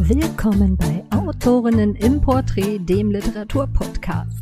Willkommen bei Autorinnen im Porträt, dem Literaturpodcast.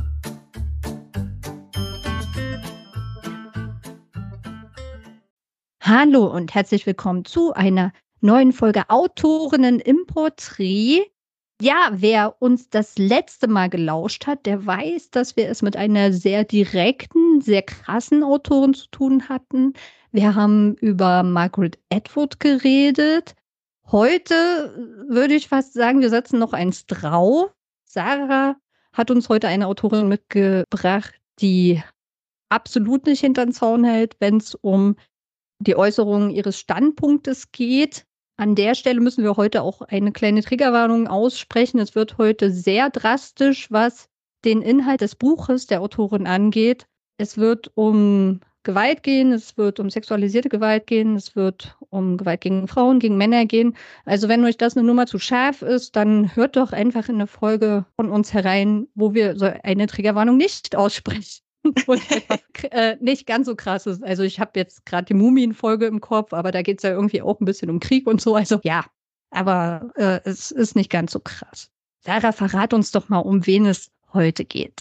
Hallo und herzlich willkommen zu einer neuen Folge Autorinnen im Porträt. Ja, wer uns das letzte Mal gelauscht hat, der weiß, dass wir es mit einer sehr direkten, sehr krassen Autorin zu tun hatten. Wir haben über Margaret Atwood geredet. Heute würde ich fast sagen, wir setzen noch eins drauf. Sarah hat uns heute eine Autorin mitgebracht, die absolut nicht hinter den Zaun hält, wenn es um die Äußerung ihres Standpunktes geht. An der Stelle müssen wir heute auch eine kleine Triggerwarnung aussprechen. Es wird heute sehr drastisch, was den Inhalt des Buches der Autorin angeht. Es wird um Gewalt gehen, es wird um sexualisierte Gewalt gehen, es wird um Gewalt gegen Frauen, gegen Männer gehen. Also wenn euch das eine Nummer zu scharf ist, dann hört doch einfach in eine Folge von uns herein, wo wir so eine Triggerwarnung nicht aussprechen. Und nicht ganz so krass ist. Also ich habe jetzt gerade die Mumien-Folge im Kopf, aber da geht es ja irgendwie auch ein bisschen um Krieg und so. Also ja, aber es ist nicht ganz so krass. Sarah, verrat uns doch mal, um wen es heute geht.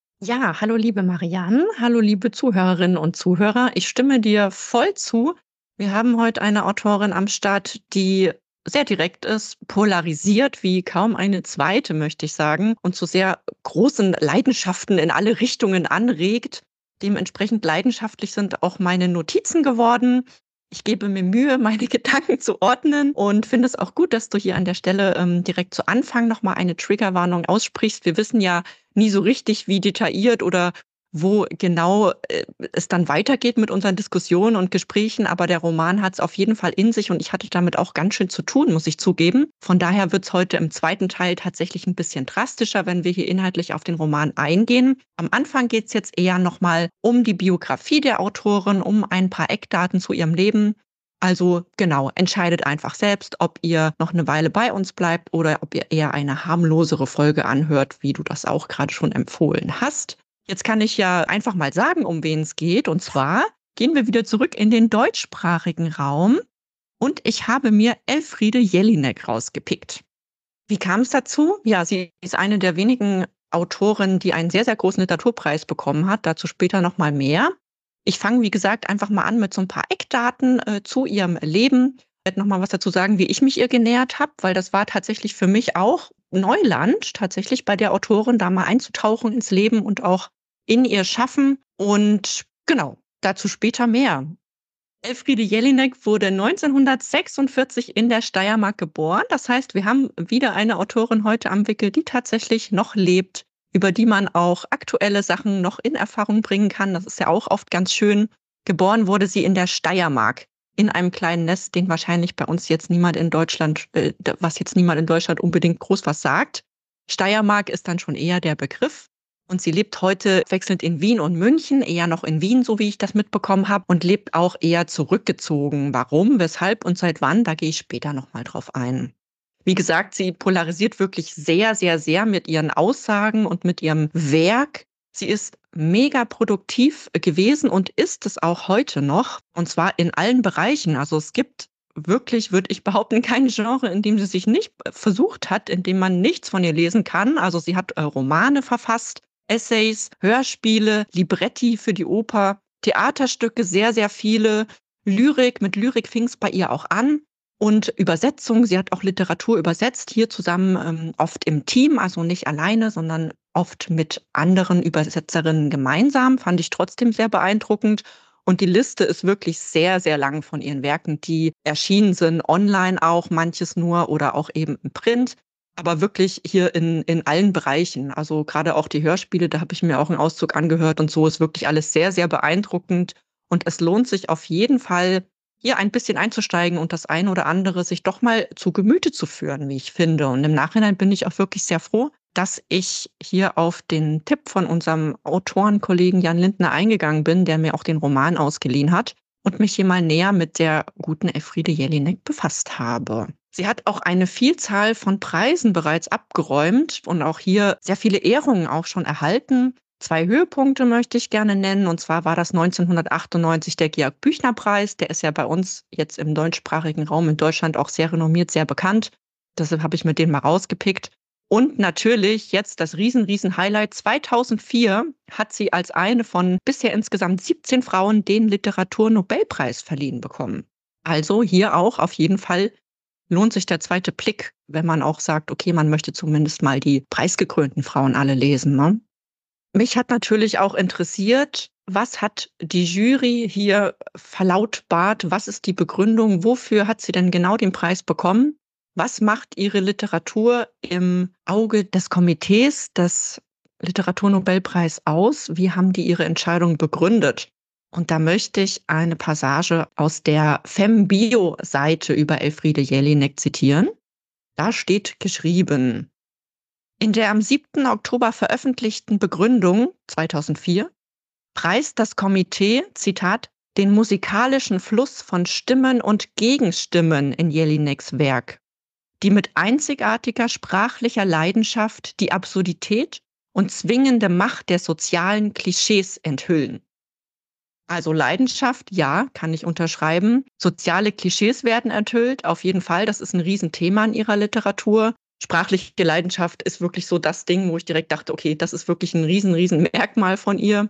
Ja, hallo liebe Marianne, hallo liebe Zuhörerinnen und Zuhörer. Ich stimme dir voll zu. Wir haben heute eine Autorin am Start, die sehr direkt ist, polarisiert wie kaum eine zweite, möchte ich sagen, und zu sehr großen Leidenschaften in alle Richtungen anregt. Dementsprechend leidenschaftlich sind auch meine Notizen geworden. Ich gebe mir Mühe, meine Gedanken zu ordnen und finde es auch gut, dass du hier an der Stelle direkt zu Anfang nochmal eine Triggerwarnung aussprichst. Wir wissen ja nie so richtig, wie detailliert oder wo genau es dann weitergeht mit unseren Diskussionen und Gesprächen. Aber der Roman hat es auf jeden Fall in sich und ich hatte damit auch ganz schön zu tun, muss ich zugeben. Von daher wird es heute im zweiten Teil tatsächlich ein bisschen drastischer, wenn wir hier inhaltlich auf den Roman eingehen. Am Anfang geht es jetzt eher nochmal um die Biografie der Autorin, um ein paar Eckdaten zu ihrem Leben. Also genau, entscheidet einfach selbst, ob ihr noch eine Weile bei uns bleibt oder ob ihr eher eine harmlosere Folge anhört, wie du das auch gerade schon empfohlen hast. Jetzt kann ich ja einfach mal sagen, um wen es geht. Und zwar gehen wir wieder zurück in den deutschsprachigen Raum. Und ich habe mir Elfriede Jelinek rausgepickt. Wie kam es dazu? Ja, sie ist eine der wenigen Autorinnen, die einen sehr, sehr großen Literaturpreis bekommen hat. Dazu später noch mal mehr. Ich fange, wie gesagt, einfach mal an mit so ein paar Eckdaten zu ihrem Leben. Ich werde noch mal was dazu sagen, wie ich mich ihr genähert habe, weil das war tatsächlich für mich auch Neuland, tatsächlich bei der Autorin da mal einzutauchen ins Leben und auch in ihr Schaffen. Und genau, dazu später mehr. Elfriede Jelinek wurde 1946 in der Steiermark geboren. Das heißt, wir haben wieder eine Autorin heute am Wickel, die tatsächlich noch lebt, über die man auch aktuelle Sachen noch in Erfahrung bringen kann. Das ist ja auch oft ganz schön. Geboren wurde sie in der Steiermark, in einem kleinen Nest, den wahrscheinlich bei uns jetzt niemand in Deutschland, was jetzt niemand in Deutschland unbedingt groß was sagt. Steiermark ist dann schon eher der Begriff. Und sie lebt heute wechselnd in Wien und München, eher noch in Wien, so wie ich das mitbekommen habe, und lebt auch eher zurückgezogen. Warum, weshalb und seit wann, da gehe ich später nochmal drauf ein. Wie gesagt, sie polarisiert wirklich sehr, sehr, sehr mit ihren Aussagen und mit ihrem Werk. Sie ist mega produktiv gewesen und ist es auch heute noch, und zwar in allen Bereichen. Also es gibt wirklich, würde ich behaupten, kein Genre, in dem sie sich nicht versucht hat, in dem man nichts von ihr lesen kann. Also sie hat Romane verfasst, Essays, Hörspiele, Libretti für die Oper, Theaterstücke, sehr, sehr viele, Lyrik. Mit Lyrik fing es bei ihr auch an. Und Übersetzung, sie hat auch Literatur übersetzt, hier zusammen oft im Team, also nicht alleine, sondern oft mit anderen Übersetzerinnen gemeinsam, fand ich trotzdem sehr beeindruckend. Und die Liste ist wirklich sehr, sehr lang von ihren Werken, die erschienen sind, online auch, manches nur oder auch eben im Print. Aber wirklich hier in allen Bereichen. Also gerade auch die Hörspiele, da habe ich mir auch einen Auszug angehört und so, ist wirklich alles sehr, sehr beeindruckend. Und es lohnt sich auf jeden Fall, hier ein bisschen einzusteigen und das eine oder andere sich doch mal zu Gemüte zu führen, wie ich finde. Und im Nachhinein bin ich auch wirklich sehr froh, dass ich hier auf den Tipp von unserem Autorenkollegen Jan Lindner eingegangen bin, der mir auch den Roman ausgeliehen hat und mich hier mal näher mit der guten Elfriede Jelinek befasst habe. Sie hat auch eine Vielzahl von Preisen bereits abgeräumt und auch hier sehr viele Ehrungen auch schon erhalten. 2 Höhepunkte möchte ich gerne nennen. Und zwar war das 1998 der Georg-Büchner-Preis. Der ist ja bei uns jetzt im deutschsprachigen Raum in Deutschland auch sehr renommiert, sehr bekannt. Deshalb habe ich mir den mal rausgepickt. Und natürlich jetzt das riesen Highlight. 2004 hat sie als eine von bisher insgesamt 17 Frauen den Literaturnobelpreis verliehen bekommen. Also hier auch auf jeden Fall lohnt sich der zweite Blick, wenn man auch sagt, okay, man möchte zumindest mal die preisgekrönten Frauen alle lesen, ne? Mich hat natürlich auch interessiert, was hat die Jury hier verlautbart? Was ist die Begründung? Wofür hat sie denn genau den Preis bekommen? Was macht ihre Literatur im Auge des Komitees des Literaturnobelpreis aus? Wie haben die ihre Entscheidung begründet? Und da möchte ich eine Passage aus der FemBio-Seite über Elfriede Jelinek zitieren. Da steht geschrieben: In der am 7. Oktober veröffentlichten Begründung 2004 preist das Komitee, Zitat, den musikalischen Fluss von Stimmen und Gegenstimmen in Jelineks Werk, die mit einzigartiger sprachlicher Leidenschaft die Absurdität und zwingende Macht der sozialen Klischees enthüllen. Also Leidenschaft, ja, kann ich unterschreiben. Soziale Klischees werden enthüllt, auf jeden Fall. Das ist ein Riesenthema in ihrer Literatur. Sprachliche Leidenschaft ist wirklich so das Ding, wo ich direkt dachte, okay, das ist wirklich ein riesen Merkmal von ihr.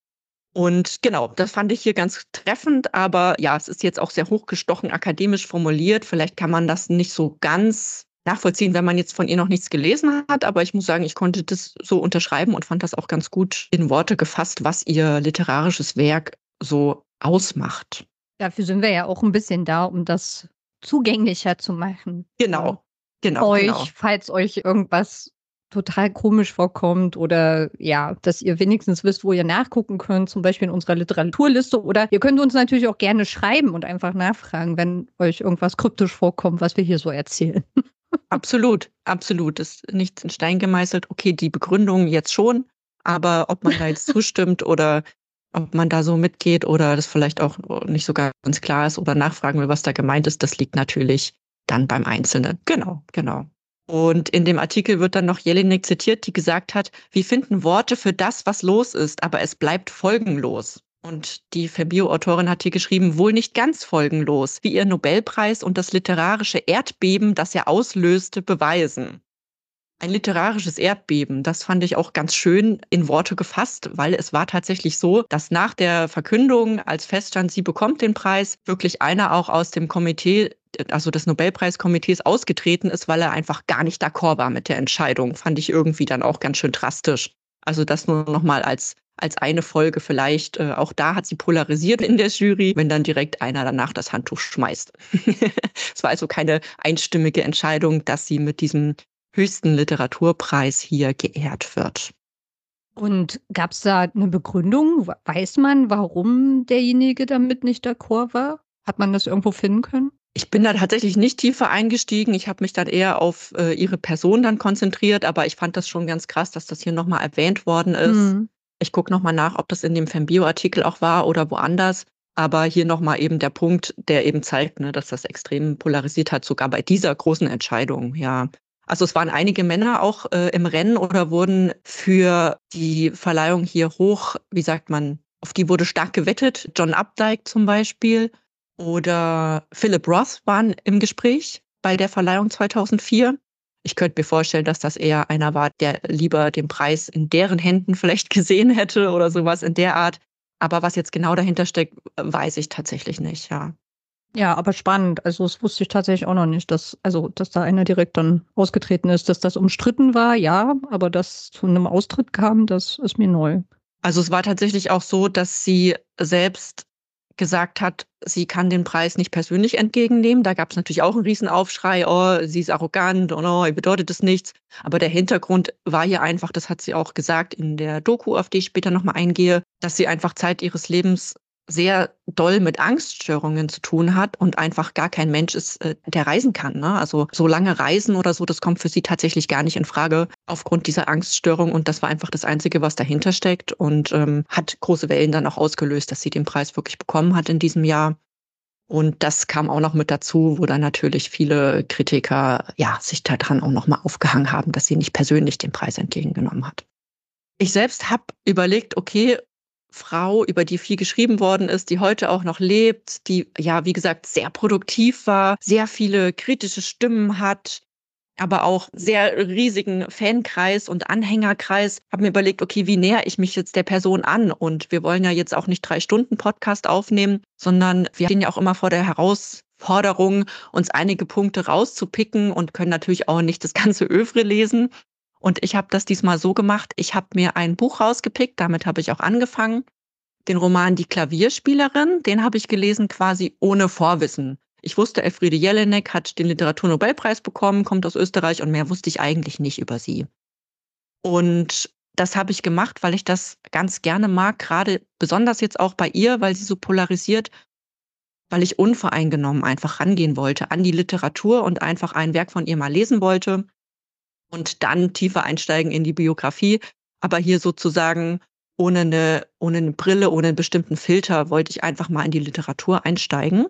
Und genau, das fand ich hier ganz treffend, aber ja, es ist jetzt auch sehr hochgestochen akademisch formuliert. Vielleicht kann man das nicht so ganz nachvollziehen, wenn man jetzt von ihr noch nichts gelesen hat, aber ich muss sagen, ich konnte das so unterschreiben und fand das auch ganz gut in Worte gefasst, was ihr literarisches Werk so ausmacht. Dafür sind wir ja auch ein bisschen da, um das zugänglicher zu machen. Genau. Falls euch irgendwas total komisch vorkommt oder ja, dass ihr wenigstens wisst, wo ihr nachgucken könnt, zum Beispiel in unserer Literaturliste. Oder ihr könnt uns natürlich auch gerne schreiben und einfach nachfragen, wenn euch irgendwas kryptisch vorkommt, was wir hier so erzählen. Absolut. Ist nichts in Stein gemeißelt. Okay, die Begründung jetzt schon, aber ob man da jetzt zustimmt oder ob man da so mitgeht oder das vielleicht auch nicht so ganz klar ist oder nachfragen will, was da gemeint ist, das liegt natürlich dann beim Einzelnen. Genau. Und in dem Artikel wird dann noch Jelinek zitiert, die gesagt hat, wir finden Worte für das, was los ist, aber es bleibt folgenlos. Und die FemBio-Autorin hat hier geschrieben, wohl nicht ganz folgenlos, wie ihr Nobelpreis und das literarische Erdbeben, das er auslöste, beweisen. Ein literarisches Erdbeben, das fand ich auch ganz schön in Worte gefasst, weil es war tatsächlich so, dass nach der Verkündung, als feststand, sie bekommt den Preis, wirklich einer auch aus dem Komitee, also des Nobelpreiskomitees, ausgetreten ist, weil er einfach gar nicht d'accord war mit der Entscheidung. Fand ich irgendwie dann auch ganz schön drastisch. Also das nur nochmal als eine Folge vielleicht. Auch da hat sie polarisiert in der Jury, wenn dann direkt einer danach das Handtuch schmeißt. Es war also keine einstimmige Entscheidung, dass sie mit diesem höchsten Literaturpreis hier geehrt wird. Und gab es da eine Begründung? Weiß man, warum derjenige damit nicht d'accord war? Hat man das irgendwo finden können? Ich bin da tatsächlich nicht tiefer eingestiegen. Ich habe mich dann eher auf ihre Person dann konzentriert, aber ich fand das schon ganz krass, dass das hier nochmal erwähnt worden ist. Ich gucke nochmal nach, ob das in dem FemBio-Artikel auch war oder woanders. Aber hier nochmal eben der Punkt, der eben zeigt, ne, dass das extrem polarisiert hat, sogar bei dieser großen Entscheidung, ja. Also es waren einige Männer auch im Rennen oder wurden für die Verleihung hier hoch, wie sagt man, auf die wurde stark gewettet. John Updike zum Beispiel oder Philip Roth waren im Gespräch bei der Verleihung 2004. Ich könnte mir vorstellen, dass das eher einer war, der lieber den Preis in deren Händen vielleicht gesehen hätte oder sowas in der Art. Aber was jetzt genau dahinter steckt, weiß ich tatsächlich nicht, ja. Ja, aber spannend. Also das wusste ich tatsächlich auch noch nicht, dass da einer direkt dann ausgetreten ist, dass das umstritten war, ja, aber dass zu einem Austritt kam, das ist mir neu. Also es war tatsächlich auch so, dass sie selbst gesagt hat, sie kann den Preis nicht persönlich entgegennehmen. Da gab es natürlich auch einen Riesenaufschrei, oh, sie ist arrogant und oh, ihr bedeutet es nichts. Aber der Hintergrund war hier einfach, das hat sie auch gesagt in der Doku, auf die ich später nochmal eingehe, dass sie einfach Zeit ihres Lebens sehr doll mit Angststörungen zu tun hat und einfach gar kein Mensch ist, der reisen kann, ne? Also so lange reisen oder so, das kommt für sie tatsächlich gar nicht in Frage aufgrund dieser Angststörung. Und das war einfach das Einzige, was dahinter steckt und hat große Wellen dann auch ausgelöst, dass sie den Preis wirklich bekommen hat in diesem Jahr. Und das kam auch noch mit dazu, wo dann natürlich viele Kritiker ja sich daran auch noch mal aufgehangen haben, dass sie nicht persönlich den Preis entgegengenommen hat. Ich selbst habe überlegt, okay, Frau, über die viel geschrieben worden ist, die heute auch noch lebt, die ja, wie gesagt, sehr produktiv war, sehr viele kritische Stimmen hat aber auch sehr riesigen Fankreis und Anhängerkreis. Habe mir überlegt, okay, wie näher ich mich jetzt der Person an? Und wir wollen ja jetzt auch nicht 3 Stunden Podcast aufnehmen, sondern wir stehen ja auch immer vor der Herausforderung, uns einige Punkte rauszupicken und können natürlich auch nicht das ganze Övre lesen. Und ich habe das diesmal so gemacht, ich habe mir ein Buch rausgepickt, damit habe ich auch angefangen. Den Roman Die Klavierspielerin, den habe ich gelesen quasi ohne Vorwissen. Ich wusste, Elfriede Jelinek hat den Literaturnobelpreis bekommen, kommt aus Österreich und mehr wusste ich eigentlich nicht über sie. Und das habe ich gemacht, weil ich das ganz gerne mag, gerade besonders jetzt auch bei ihr, weil sie so polarisiert, weil ich unvoreingenommen einfach rangehen wollte an die Literatur und einfach ein Werk von ihr mal lesen wollte und dann tiefer einsteigen in die Biografie. Aber hier sozusagen ohne eine Brille, ohne einen bestimmten Filter wollte ich einfach mal in die Literatur einsteigen.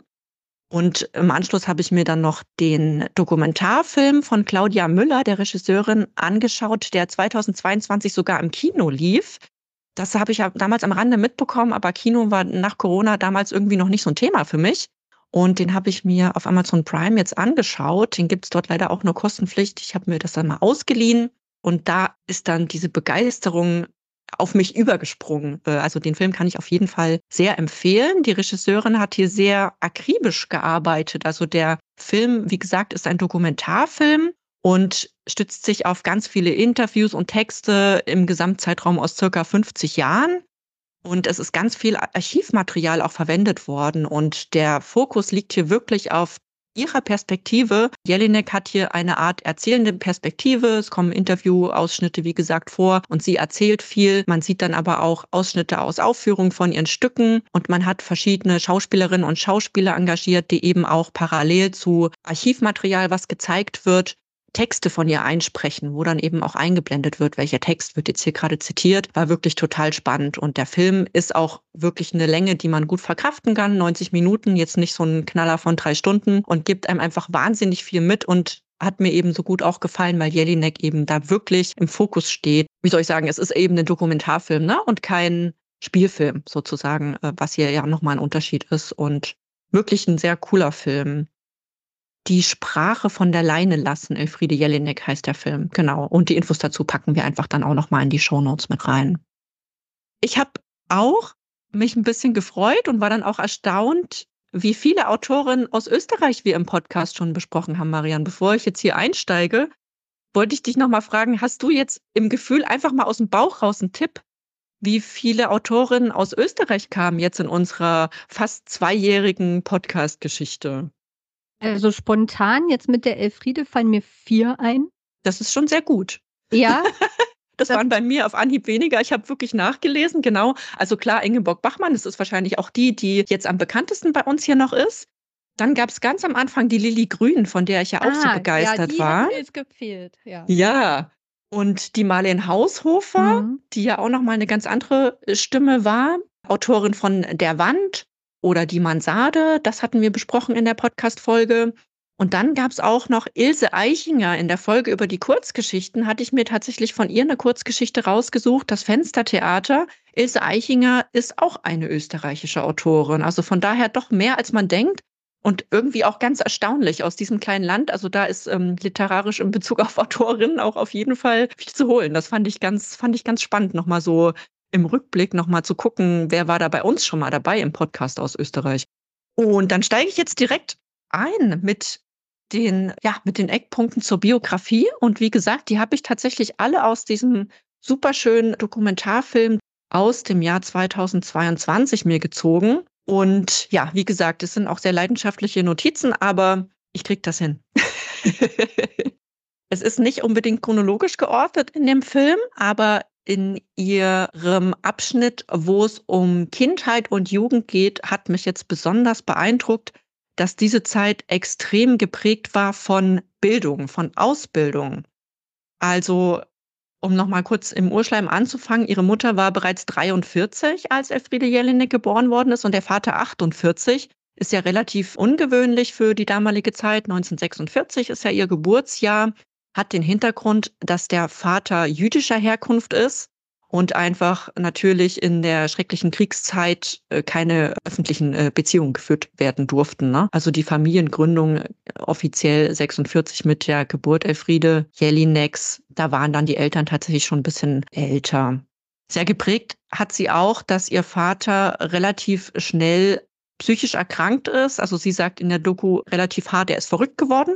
Und im Anschluss habe ich mir dann noch den Dokumentarfilm von Claudia Müller, der Regisseurin, angeschaut, der 2022 sogar im Kino lief. Das habe ich ja damals am Rande mitbekommen, aber Kino war nach Corona damals irgendwie noch nicht so ein Thema für mich. Und den habe ich mir auf Amazon Prime jetzt angeschaut. Den gibt es dort leider auch nur kostenpflichtig. Ich habe mir das dann mal ausgeliehen. Und da ist dann diese Begeisterung auf mich übergesprungen. Also den Film kann ich auf jeden Fall sehr empfehlen. Die Regisseurin hat hier sehr akribisch gearbeitet. Also der Film, wie gesagt, ist ein Dokumentarfilm und stützt sich auf ganz viele Interviews und Texte im Gesamtzeitraum aus circa 50 Jahren. Und es ist ganz viel Archivmaterial auch verwendet worden. Und der Fokus liegt hier wirklich auf ihrer Perspektive. Jelinek hat hier eine Art erzählende Perspektive. Es kommen Interviewausschnitte, wie gesagt, vor und sie erzählt viel. Man sieht dann aber auch Ausschnitte aus Aufführungen von ihren Stücken und man hat verschiedene Schauspielerinnen und Schauspieler engagiert, die eben auch parallel zu Archivmaterial, was gezeigt wird, Texte von ihr einsprechen, wo dann eben auch eingeblendet wird, welcher Text wird jetzt hier gerade zitiert, war wirklich total spannend. Und der Film ist auch wirklich eine Länge, die man gut verkraften kann, 90 Minuten, jetzt nicht so ein Knaller von 3 Stunden und gibt einem einfach wahnsinnig viel mit und hat mir eben so gut auch gefallen, weil Jelinek eben da wirklich im Fokus steht. Wie soll ich sagen, es ist eben ein Dokumentarfilm, ne? Und kein Spielfilm sozusagen, was hier ja nochmal ein Unterschied ist und wirklich ein sehr cooler Film. Die Sprache von der Leine lassen, Elfriede Jelinek heißt der Film, genau. Und die Infos dazu packen wir einfach dann auch nochmal in die Shownotes mit rein. Ich habe auch mich ein bisschen gefreut und war dann auch erstaunt, wie viele Autorinnen aus Österreich wir im Podcast schon besprochen haben, Marianne. Bevor ich jetzt hier einsteige, wollte ich dich nochmal fragen, hast du jetzt im Gefühl einfach mal aus dem Bauch raus einen Tipp, wie viele Autorinnen aus Österreich kamen jetzt in unserer fast 2-jährigen Podcast-Geschichte? Also spontan jetzt mit der Elfriede fallen mir 4 ein. Das ist schon sehr gut. Ja, Das das waren bei mir auf Anhieb weniger. Ich habe wirklich nachgelesen, genau. Also klar, Ingeborg Bachmann, das ist wahrscheinlich auch die jetzt am bekanntesten bei uns hier noch ist. Dann gab es ganz am Anfang die Lilli Grün, von der ich ja auch so ja, begeistert die war. hat mir jetzt gefehlt, ja. Ja, und die Marleen Haushofer, Mhm. die ja auch noch mal eine ganz andere Stimme war, Autorin von Der Wand oder Die Mansarde, das hatten wir besprochen in der Podcast-Folge. Und dann gab es auch noch Ilse Eichinger. In der Folge über die Kurzgeschichten hatte ich mir tatsächlich von ihr eine Kurzgeschichte rausgesucht, das Fenstertheater. Ilse Eichinger ist auch eine österreichische Autorin. Also von daher doch mehr, als man denkt. Und irgendwie auch ganz erstaunlich aus diesem kleinen Land. Also da ist literarisch in Bezug auf Autorinnen auch auf jeden Fall viel zu holen. Das fand ich ganz spannend, nochmal so im Rückblick nochmal zu gucken, wer war da bei uns schon mal dabei im Podcast aus Österreich. Und dann steige ich jetzt direkt ein mit den Eckpunkten zur Biografie. Und wie gesagt, die habe ich tatsächlich alle aus diesem superschönen Dokumentarfilm aus dem Jahr 2022 mir gezogen. Und ja, wie gesagt, es sind auch sehr leidenschaftliche Notizen, aber ich kriege das hin. Es ist nicht unbedingt chronologisch geordnet in dem Film, aber in ihrem Abschnitt, wo es um Kindheit und Jugend geht, hat mich jetzt besonders beeindruckt, dass diese Zeit extrem geprägt war von Bildung, von Ausbildung. Also, um nochmal kurz im Urschleim anzufangen, ihre Mutter war bereits 43, als Elfriede Jelinek geboren worden ist und der Vater 48. Ist ja relativ ungewöhnlich für die damalige Zeit. 1946 ist ja ihr Geburtsjahr, hat den Hintergrund, dass der Vater jüdischer Herkunft ist und einfach natürlich in der schrecklichen Kriegszeit keine öffentlichen Beziehungen geführt werden durften. Ne? Also die Familiengründung offiziell 46 mit der Geburt Elfriede Jelineks, da waren dann die Eltern tatsächlich schon ein bisschen älter. Sehr geprägt hat sie auch, dass ihr Vater relativ schnell psychisch erkrankt ist. Also sie sagt in der Doku relativ hart, er ist verrückt geworden.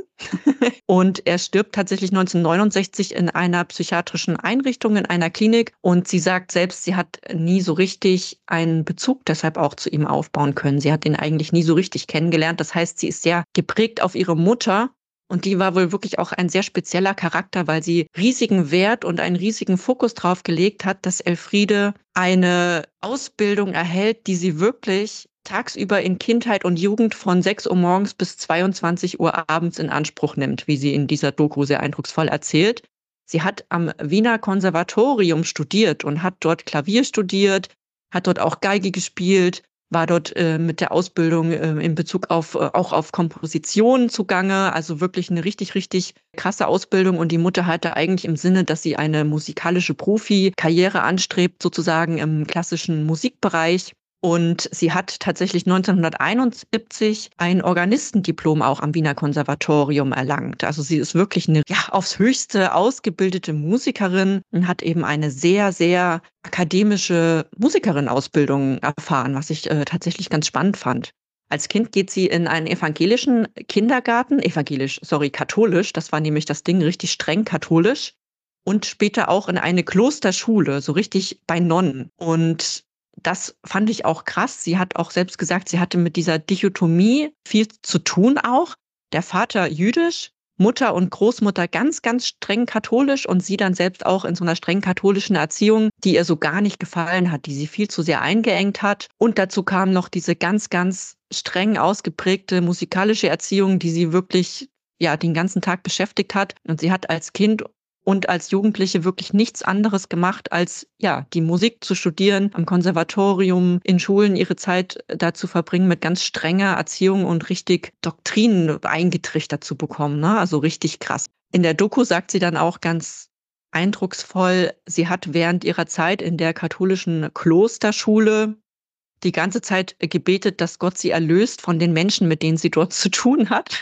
Und er stirbt tatsächlich 1969 in einer psychiatrischen Einrichtung, in einer Klinik. Und sie sagt selbst, sie hat nie so richtig einen Bezug deshalb auch zu ihm aufbauen können. Sie hat ihn eigentlich nie so richtig kennengelernt. Das heißt, sie ist sehr geprägt auf ihre Mutter. Und die war wohl wirklich auch ein sehr spezieller Charakter, weil sie riesigen Wert und einen riesigen Fokus drauf gelegt hat, dass Elfriede eine Ausbildung erhält, die sie wirklich tagsüber in Kindheit und Jugend von 6 Uhr morgens bis 22 Uhr abends in Anspruch nimmt, wie sie in dieser Doku sehr eindrucksvoll erzählt. Sie hat am Wiener Konservatorium studiert und hat dort Klavier studiert, hat dort auch Geige gespielt, war dort mit der Ausbildung in Bezug auf auch auf Komposition zugange, also wirklich eine richtig, richtig krasse Ausbildung. Und die Mutter hatte eigentlich im Sinne, dass sie eine musikalische Profikarriere anstrebt, sozusagen im klassischen Musikbereich. Und sie hat tatsächlich 1971 ein Organistendiplom auch am Wiener Konservatorium erlangt. Also sie ist wirklich eine aufs Höchste ausgebildete Musikerin und hat eben eine sehr, sehr akademische Musikerin-Ausbildung erfahren, was ich tatsächlich ganz spannend fand. Als Kind geht sie in einen evangelischen Kindergarten, katholisch, das war nämlich das Ding, richtig streng katholisch. Und später auch in eine Klosterschule, so richtig bei Nonnen. Und das fand ich auch krass. Sie hat auch selbst gesagt, sie hatte mit dieser Dichotomie viel zu tun auch. Der Vater jüdisch, Mutter und Großmutter ganz, ganz streng katholisch und sie dann selbst auch in so einer streng katholischen Erziehung, die ihr so gar nicht gefallen hat, die sie viel zu sehr eingeengt hat. Und dazu kam noch diese ganz, ganz streng ausgeprägte musikalische Erziehung, die sie wirklich den ganzen Tag beschäftigt hat. Und sie hat als Kind und als Jugendliche wirklich nichts anderes gemacht, als die Musik zu studieren, am Konservatorium, in Schulen ihre Zeit dazu verbringen, mit ganz strenger Erziehung und richtig Doktrinen eingetrichtert zu bekommen. Ne? Also richtig krass. In der Doku sagt sie dann auch ganz eindrucksvoll, sie hat während ihrer Zeit in der katholischen Klosterschule die ganze Zeit gebetet, dass Gott sie erlöst von den Menschen, mit denen sie dort zu tun hat.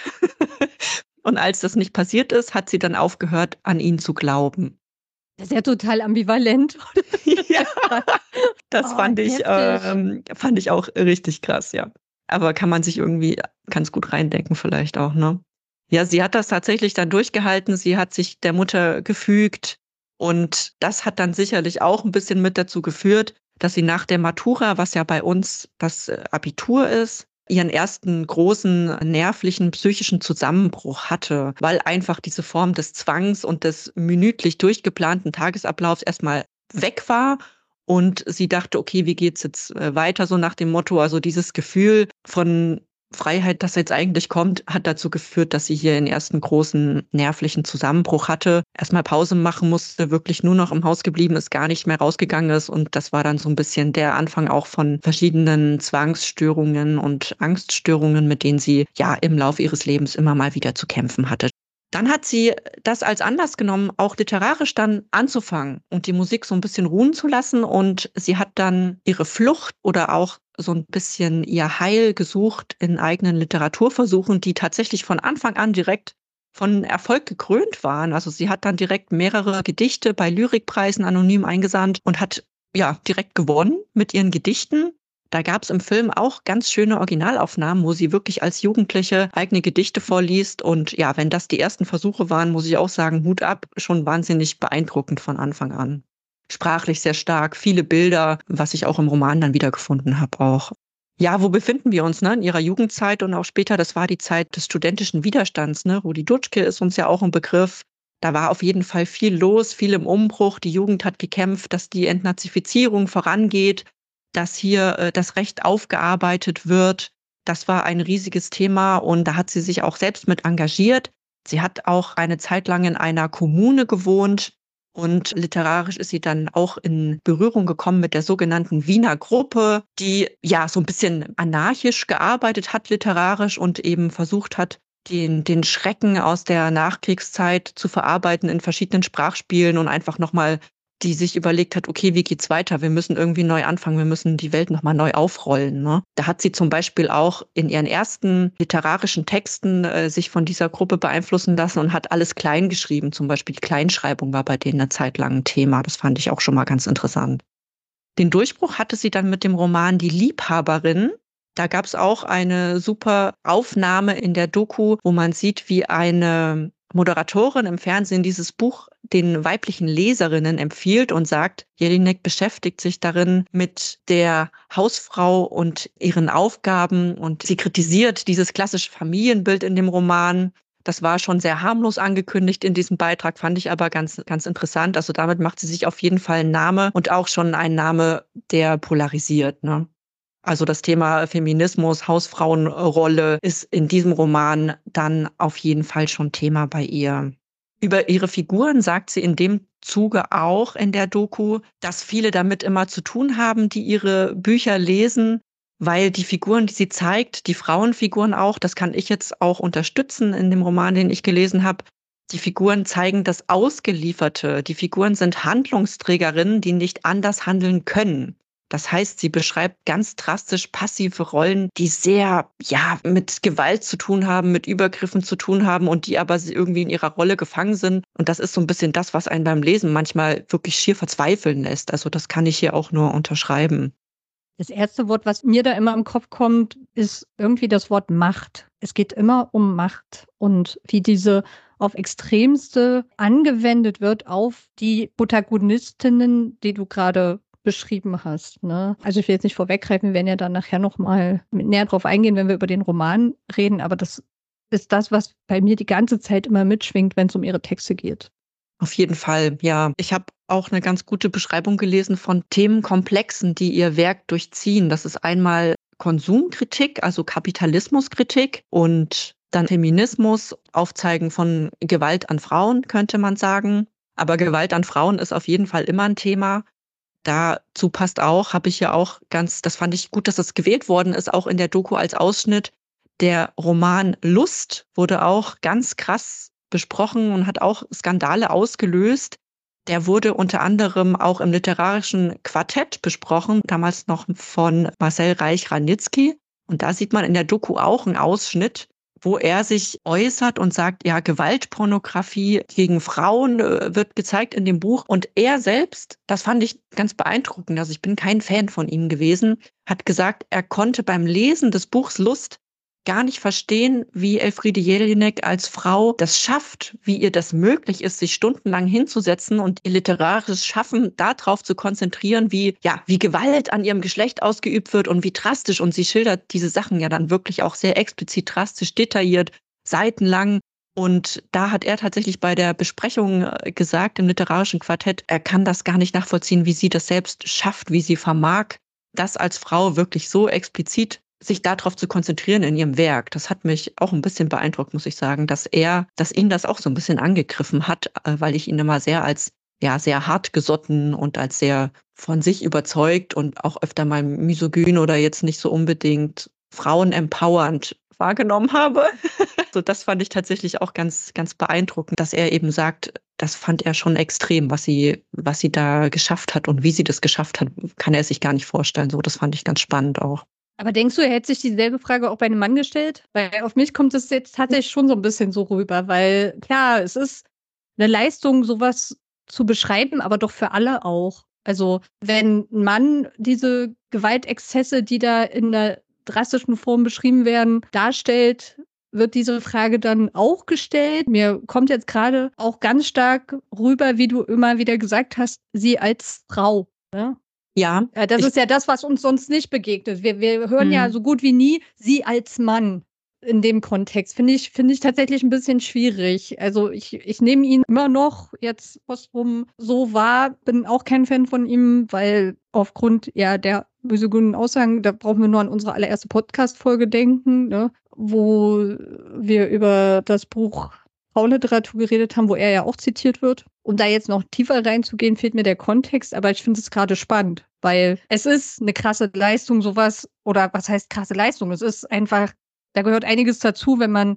Und als das nicht passiert ist, hat sie dann aufgehört, an ihn zu glauben. Das ist ja total ambivalent. Ja, das fand ich auch richtig krass, ja. Aber kann man sich irgendwie ganz gut reindenken vielleicht auch, ne? Ja, sie hat das tatsächlich dann durchgehalten. Sie hat sich der Mutter gefügt. Und das hat dann sicherlich auch ein bisschen mit dazu geführt, dass sie nach der Matura, was ja bei uns das Abitur ist, ihren ersten großen nervlichen, psychischen Zusammenbruch hatte, weil einfach diese Form des Zwangs und des minütlich durchgeplanten Tagesablaufs erstmal weg war. Und sie dachte, okay, wie geht's jetzt weiter, so nach dem Motto, also dieses Gefühl von Freiheit, das jetzt eigentlich kommt, hat dazu geführt, dass sie hier den ersten großen nervlichen Zusammenbruch hatte, erstmal Pause machen musste, wirklich nur noch im Haus geblieben ist, gar nicht mehr rausgegangen ist. Und das war dann so ein bisschen der Anfang auch von verschiedenen Zwangsstörungen und Angststörungen, mit denen sie im Laufe ihres Lebens immer mal wieder zu kämpfen hatte. Dann hat sie das als Anlass genommen, auch literarisch dann anzufangen und die Musik so ein bisschen ruhen zu lassen. Und sie hat dann ihre Flucht oder auch so ein bisschen ihr Heil gesucht in eigenen Literaturversuchen, die tatsächlich von Anfang an direkt von Erfolg gekrönt waren. Also sie hat dann direkt mehrere Gedichte bei Lyrikpreisen anonym eingesandt und hat direkt gewonnen mit ihren Gedichten. Da gab es im Film auch ganz schöne Originalaufnahmen, wo sie wirklich als Jugendliche eigene Gedichte vorliest. Und wenn das die ersten Versuche waren, muss ich auch sagen, Hut ab, schon wahnsinnig beeindruckend von Anfang an. Sprachlich sehr stark, viele Bilder, was ich auch im Roman dann wiedergefunden habe auch. Ja, wo befinden wir uns, ne? In ihrer Jugendzeit und auch später, das war die Zeit des studentischen Widerstands, ne? Rudi Dutschke ist uns ja auch ein Begriff. Da war auf jeden Fall viel los, viel im Umbruch. Die Jugend hat gekämpft, dass die Entnazifizierung vorangeht, dass hier das Recht aufgearbeitet wird. Das war ein riesiges Thema und da hat sie sich auch selbst mit engagiert. Sie hat auch eine Zeit lang in einer Kommune gewohnt und literarisch ist sie dann auch in Berührung gekommen mit der sogenannten Wiener Gruppe, die so ein bisschen anarchisch gearbeitet hat literarisch und eben versucht hat, den Schrecken aus der Nachkriegszeit zu verarbeiten in verschiedenen Sprachspielen und einfach nochmal die sich überlegt hat, okay, wie geht's weiter? Wir müssen irgendwie neu anfangen, wir müssen die Welt nochmal neu aufrollen. Ne? Da hat sie zum Beispiel auch in ihren ersten literarischen Texten sich von dieser Gruppe beeinflussen lassen und hat alles klein geschrieben. Zum Beispiel die Kleinschreibung war bei denen eine Zeit lang ein Thema. Das fand ich auch schon mal ganz interessant. Den Durchbruch hatte sie dann mit dem Roman Die Liebhaberin. Da gab es auch eine super Aufnahme in der Doku, wo man sieht, wie eine Moderatorin im Fernsehen dieses Buch den weiblichen Leserinnen empfiehlt und sagt, Jelinek beschäftigt sich darin mit der Hausfrau und ihren Aufgaben und sie kritisiert dieses klassische Familienbild in dem Roman. Das war schon sehr harmlos angekündigt in diesem Beitrag, fand ich aber ganz, ganz interessant. Also damit macht sie sich auf jeden Fall einen Namen und auch schon einen Namen, der polarisiert, ne? Also das Thema Feminismus, Hausfrauenrolle ist in diesem Roman dann auf jeden Fall schon Thema bei ihr. Über ihre Figuren sagt sie in dem Zuge auch in der Doku, dass viele damit immer zu tun haben, die ihre Bücher lesen, weil die Figuren, die sie zeigt, die Frauenfiguren auch, das kann ich jetzt auch unterstützen in dem Roman, den ich gelesen habe, die Figuren zeigen das Ausgelieferte. Die Figuren sind Handlungsträgerinnen, die nicht anders handeln können. Das heißt, sie beschreibt ganz drastisch passive Rollen, die sehr, ja, mit Gewalt zu tun haben, mit Übergriffen zu tun haben und die aber irgendwie in ihrer Rolle gefangen sind. Und das ist so ein bisschen das, was einen beim Lesen manchmal wirklich schier verzweifeln lässt. Also das kann ich hier auch nur unterschreiben. Das erste Wort, was mir da immer im Kopf kommt, ist irgendwie das Wort Macht. Es geht immer um Macht und wie diese auf Extremste angewendet wird auf die Protagonistinnen, die du gerade beschrieben hast. Ne? Also ich will jetzt nicht vorweggreifen, wir werden ja dann nachher nochmal näher drauf eingehen, wenn wir über den Roman reden, aber das ist das, was bei mir die ganze Zeit immer mitschwingt, wenn es um ihre Texte geht. Auf jeden Fall, ja. Ich habe auch eine ganz gute Beschreibung gelesen von Themenkomplexen, die ihr Werk durchziehen. Das ist einmal Konsumkritik, also Kapitalismuskritik und dann Feminismus, Aufzeigen von Gewalt an Frauen, könnte man sagen. Aber Gewalt an Frauen ist auf jeden Fall immer ein Thema. Dazu passt auch, habe ich ja auch das fand ich gut, dass das gewählt worden ist, auch in der Doku als Ausschnitt. Der Roman Lust wurde auch ganz krass besprochen und hat auch Skandale ausgelöst. Der wurde unter anderem auch im literarischen Quartett besprochen, damals noch von Marcel Reich-Ranitzky. Und da sieht man in der Doku auch einen Ausschnitt, wo er sich äußert und sagt, ja, Gewaltpornografie gegen Frauen wird gezeigt in dem Buch. Und er selbst, das fand ich ganz beeindruckend, also ich bin kein Fan von ihm gewesen, hat gesagt, er konnte beim Lesen des Buchs Lust gar nicht verstehen, wie Elfriede Jelinek als Frau das schafft, wie ihr das möglich ist, sich stundenlang hinzusetzen und ihr literarisches Schaffen darauf zu konzentrieren, wie Gewalt an ihrem Geschlecht ausgeübt wird und wie drastisch. Und sie schildert diese Sachen ja dann wirklich auch sehr explizit, drastisch, detailliert, seitenlang. Und da hat er tatsächlich bei der Besprechung gesagt, im literarischen Quartett, er kann das gar nicht nachvollziehen, wie sie das selbst schafft, wie sie vermag, das als Frau wirklich so explizit sich darauf zu konzentrieren in ihrem Werk. Das hat mich auch ein bisschen beeindruckt, muss ich sagen, dass ihn das auch so ein bisschen angegriffen hat, weil ich ihn immer sehr als sehr hartgesotten und als sehr von sich überzeugt und auch öfter mal misogyn oder jetzt nicht so unbedingt frauenempowernd wahrgenommen habe. So, das fand ich tatsächlich auch ganz, ganz beeindruckend, dass er eben sagt, das fand er schon extrem, was sie da geschafft hat und wie sie das geschafft hat, kann er sich gar nicht vorstellen. So, das fand ich ganz spannend auch. Aber denkst du, er hätte sich dieselbe Frage auch bei einem Mann gestellt? Weil auf mich kommt es jetzt tatsächlich schon so ein bisschen so rüber, weil klar, es ist eine Leistung, sowas zu beschreiben, aber doch für alle auch. Also wenn ein Mann diese Gewaltexzesse, die da in einer drastischen Form beschrieben werden, darstellt, wird diese Frage dann auch gestellt. Mir kommt jetzt gerade auch ganz stark rüber, wie du immer wieder gesagt hast, sie als Frau. Ne? Ja. Das ist ja das, was uns sonst nicht begegnet. Wir hören ja so gut wie nie sie als Mann in dem Kontext. Finde ich tatsächlich ein bisschen schwierig. Also ich nehme ihn immer noch jetzt posthum so wahr, bin auch kein Fan von ihm, weil aufgrund der misogynen Aussagen, da brauchen wir nur an unsere allererste Podcast-Folge denken, ne, wo wir über das Buch Frauenliteratur geredet haben, wo er ja auch zitiert wird. Um da jetzt noch tiefer reinzugehen, fehlt mir der Kontext, aber ich finde es gerade spannend, weil es ist eine krasse Leistung, sowas, oder was heißt krasse Leistung? Es ist einfach, da gehört einiges dazu, wenn man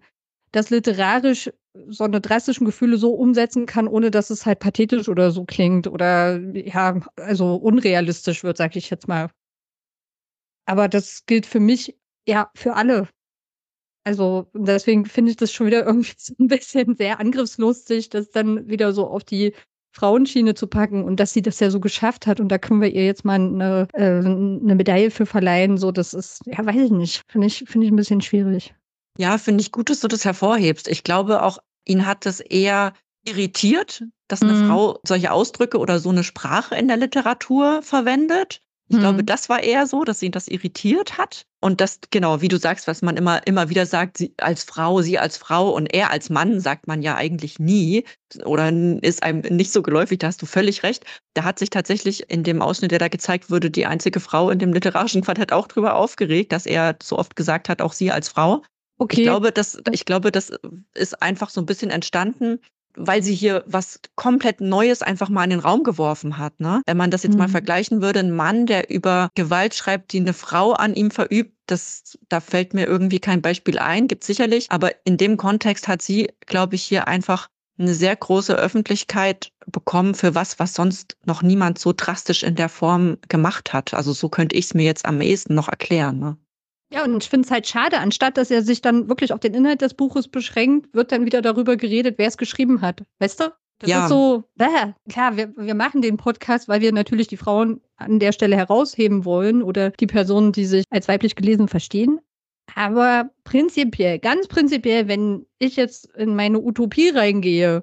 das literarisch so eine drastischen Gefühle so umsetzen kann, ohne dass es halt pathetisch oder so klingt oder ja, also unrealistisch wird, sag ich jetzt mal. Aber das gilt für mich, ja, für alle. Also deswegen finde ich das schon wieder irgendwie so ein bisschen sehr angriffslustig, das dann wieder so auf die Frauenschiene zu packen und dass sie das ja so geschafft hat und da können wir ihr jetzt mal eine Medaille für verleihen. So, das ist, ja, weiß ich nicht, finde ich ein bisschen schwierig. Ja, finde ich gut, dass du das hervorhebst. Ich glaube auch, ihn hat es eher irritiert, dass eine Mhm. Frau solche Ausdrücke oder so eine Sprache in der Literatur verwendet. Ich glaube, Mhm. das war eher so, dass ihn das irritiert hat. Und das, genau, wie du sagst, was man immer wieder sagt, sie als Frau und er als Mann sagt man ja eigentlich nie oder ist einem nicht so geläufig, da hast du völlig recht. Da hat sich tatsächlich in dem Ausschnitt, der da gezeigt wurde, die einzige Frau in dem literarischen Quartett auch drüber aufgeregt, dass er so oft gesagt hat, auch sie als Frau. Ich Okay. glaube, das ist einfach so ein bisschen entstanden, weil sie hier was komplett Neues einfach mal in den Raum geworfen hat, ne? Wenn man das jetzt mal Mhm. vergleichen würde, ein Mann, der über Gewalt schreibt, die eine Frau an ihm verübt, da fällt mir irgendwie kein Beispiel ein, gibt's sicherlich. Aber in dem Kontext hat sie, glaube ich, hier einfach eine sehr große Öffentlichkeit bekommen für was sonst noch niemand so drastisch in der Form gemacht hat. Also so könnte ich es mir jetzt am ehesten noch erklären, ne? Ja, und ich finde es halt schade, anstatt dass er sich dann wirklich auf den Inhalt des Buches beschränkt, wird dann wieder darüber geredet, wer es geschrieben hat. Weißt du? Das ist Ja, so, klar, wir machen den Podcast, weil wir natürlich die Frauen an der Stelle herausheben wollen oder die Personen, die sich als weiblich gelesen verstehen. Aber prinzipiell, ganz prinzipiell, wenn ich jetzt in meine Utopie reingehe,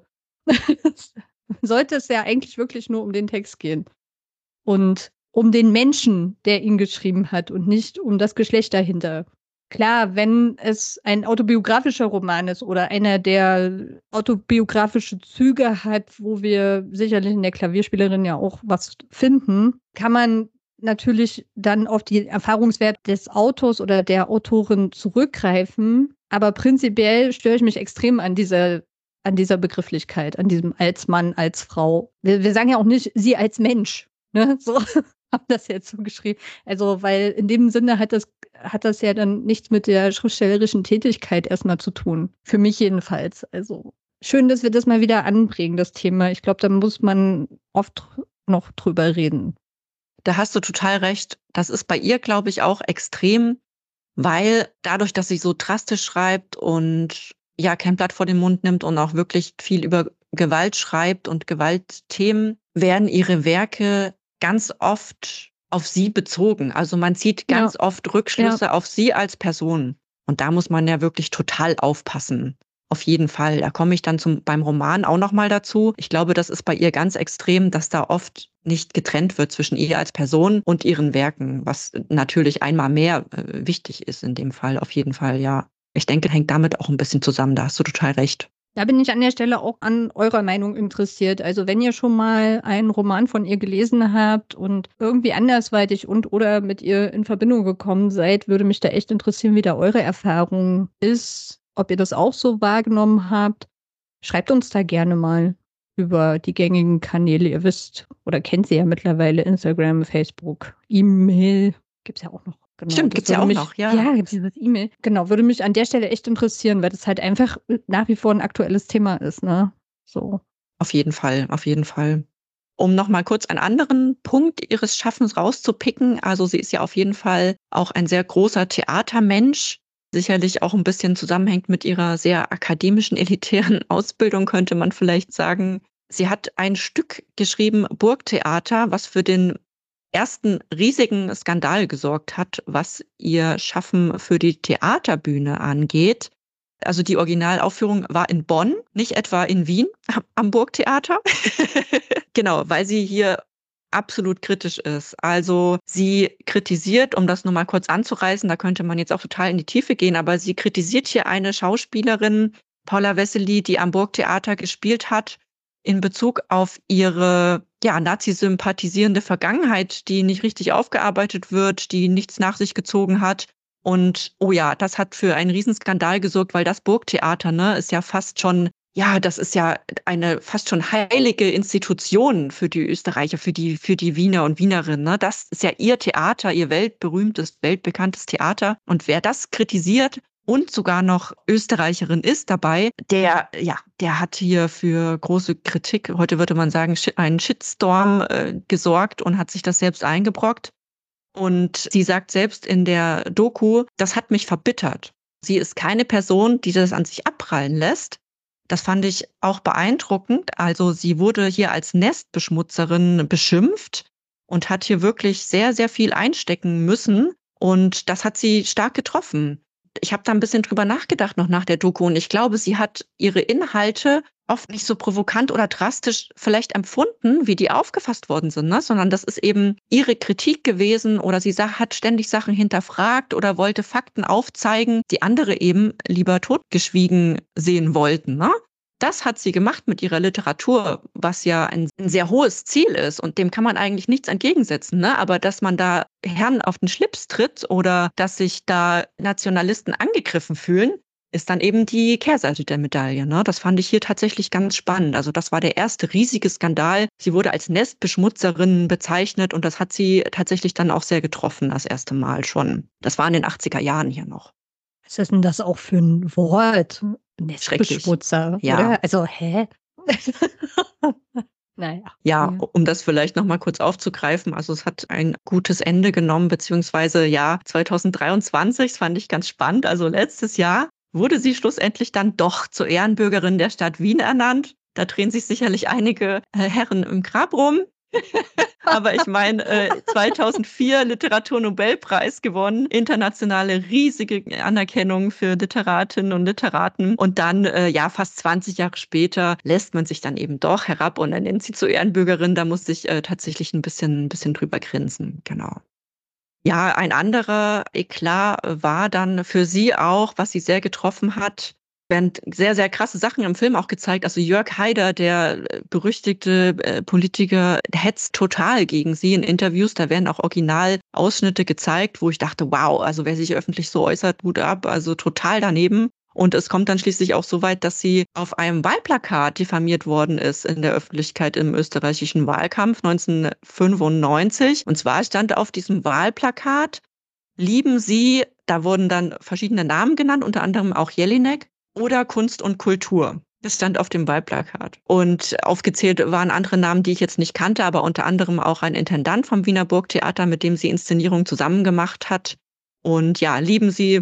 sollte es ja eigentlich wirklich nur um den Text gehen. Und um den Menschen, der ihn geschrieben hat und nicht um das Geschlecht dahinter. Klar, wenn es ein autobiografischer Roman ist oder einer, der autobiografische Züge hat, wo wir sicherlich in der Klavierspielerin ja auch was finden, kann man natürlich dann auf die Erfahrungswerte des Autors oder der Autorin zurückgreifen. Aber prinzipiell störe ich mich extrem an dieser Begrifflichkeit, an diesem als Mann, als Frau. Wir sagen ja auch nicht sie als Mensch. Ne? So haben das jetzt so geschrieben. Also, weil in dem Sinne hat das ja dann nichts mit der schriftstellerischen Tätigkeit erstmal zu tun. Für mich jedenfalls. Also schön, dass wir das mal wieder anbringen, das Thema. Ich glaube, da muss man oft noch drüber reden. da hast du total recht. Das ist bei ihr, glaube ich, auch extrem, weil dadurch, dass sie so drastisch schreibt und ja kein Blatt vor den Mund nimmt und auch wirklich viel über Gewalt schreibt und Gewaltthemen, werden ihre Werke ganz oft auf sie bezogen. Also man zieht Ja, ganz oft ja. Rückschlüsse auf sie als Person. Und da muss man ja wirklich total aufpassen. Auf jeden Fall. Da komme ich dann beim Roman auch nochmal dazu. Ich glaube, das ist bei ihr ganz extrem, dass da oft nicht getrennt wird zwischen ihr als Person und ihren Werken, was natürlich einmal mehr wichtig ist in dem Fall. Auf jeden Fall, ja. Ich denke, hängt damit auch ein bisschen zusammen. Da hast du total recht. Da bin ich an der Stelle auch an eurer Meinung interessiert. Also wenn ihr schon mal einen Roman von ihr gelesen habt und irgendwie andersweitig und oder mit ihr in Verbindung gekommen seid, würde mich da echt interessieren, wie da eure Erfahrung ist, ob ihr das auch so wahrgenommen habt. Schreibt uns da gerne mal über die gängigen Kanäle. Ihr wisst oder kennt sie ja mittlerweile, Instagram, Facebook, E-Mail. Gibt es ja auch noch. Genau, Stimmt, das gibt's ja würde auch mich, noch, ja. ja, gibt es dieses E-Mail. Genau, würde mich an der Stelle echt interessieren, weil das halt einfach nach wie vor ein aktuelles Thema ist, ne? So. Auf jeden Fall, auf jeden Fall. Um noch mal kurz einen anderen Punkt ihres Schaffens rauszupicken. Also sie ist ja auf jeden Fall auch ein sehr großer Theatermensch. Sicherlich auch ein bisschen zusammenhängt mit ihrer sehr akademischen, elitären Ausbildung, könnte man vielleicht sagen. Sie hat ein Stück geschrieben, Burgtheater, was für den ersten riesigen Skandal gesorgt hat, was ihr Schaffen für die Theaterbühne angeht. Also die Originalaufführung war in Bonn, nicht etwa in Wien am Burgtheater. Genau, weil sie hier absolut kritisch ist. Also sie kritisiert, um das nur mal kurz anzureißen, da könnte man jetzt auch total in die Tiefe gehen, aber sie kritisiert hier eine Schauspielerin, Paula Wessely, die am Burgtheater gespielt hat, in Bezug auf ihre ja, nazi-sympathisierende Vergangenheit, die nicht richtig aufgearbeitet wird, die nichts nach sich gezogen hat. Und oh ja, das hat für einen Riesenskandal gesorgt, weil das Burgtheater, ne, ist ja fast schon, ja, das ist ja eine fast schon heilige Institution für die Österreicher, für die Wiener und Wienerinnen, ne. Das ist ja ihr Theater, ihr weltberühmtes, weltbekanntes Theater. Und wer das kritisiert, und sogar noch Österreicherin ist dabei, der hat hier für große Kritik, heute würde man sagen, einen Shitstorm gesorgt und hat sich das selbst eingebrockt. Und sie sagt selbst in der Doku, das hat mich verbittert. Sie ist keine Person, die das an sich abprallen lässt. Das fand ich auch beeindruckend. Also sie wurde hier als Nestbeschmutzerin beschimpft und hat hier wirklich sehr, sehr viel einstecken müssen. Und das hat sie stark getroffen. Ich habe da ein bisschen drüber nachgedacht noch nach der Doku und ich glaube, sie hat ihre Inhalte oft nicht so provokant oder drastisch vielleicht empfunden, wie die aufgefasst worden sind, ne? Sondern das ist eben ihre Kritik gewesen oder sie hat ständig Sachen hinterfragt oder wollte Fakten aufzeigen, die andere eben lieber totgeschwiegen sehen wollten, ne? Das hat sie gemacht mit ihrer Literatur, was ja ein sehr hohes Ziel ist und dem kann man eigentlich nichts entgegensetzen, ne? Aber dass man da Herren auf den Schlips tritt oder dass sich da Nationalisten angegriffen fühlen, ist dann eben die Kehrseite der Medaille, ne? Das fand ich hier tatsächlich ganz spannend. Also das war der erste riesige Skandal. Sie wurde als Nestbeschmutzerin bezeichnet und das hat sie tatsächlich dann auch sehr getroffen, das erste Mal schon. Das war in den 80er Jahren hier noch. Was ist denn das auch für ein Wort? Schrecklich. Nestbeschmutzer, Ja. oder? Also, hä? Naja. Ja, um das vielleicht nochmal kurz aufzugreifen, also es hat ein gutes Ende genommen, beziehungsweise ja, 2023, das fand ich ganz spannend, also letztes Jahr wurde sie schlussendlich dann doch zur Ehrenbürgerin der Stadt Wien ernannt. Da drehen sich sicherlich einige Herren im Grab rum. Aber ich meine, 2004 Literaturnobelpreis gewonnen, internationale riesige Anerkennung für Literatinnen und Literaten. Und dann, fast 20 Jahre später lässt man sich dann eben doch herab und dann nennt sie zur Ehrenbürgerin. Da musste ich tatsächlich ein bisschen drüber grinsen, genau. Ja, ein anderer Eklat war dann für sie auch, was sie sehr getroffen hat, werden sehr, sehr krasse Sachen im Film auch gezeigt. Also Jörg Haider, der berüchtigte Politiker, hetzt total gegen sie in Interviews. Da werden auch Originalausschnitte gezeigt, wo ich dachte, wow, also wer sich öffentlich so äußert, Hut ab, also total daneben. Und es kommt dann schließlich auch so weit, dass sie auf einem Wahlplakat diffamiert worden ist in der Öffentlichkeit im österreichischen Wahlkampf 1995. Und zwar stand auf diesem Wahlplakat, lieben Sie, da wurden dann verschiedene Namen genannt, unter anderem auch Jelinek, oder Kunst und Kultur. Das stand auf dem Wahlplakat. Und aufgezählt waren andere Namen, die ich jetzt nicht kannte, aber unter anderem auch ein Intendant vom Wiener Burgtheater, mit dem sie Inszenierung zusammen gemacht hat. Und ja, lieben Sie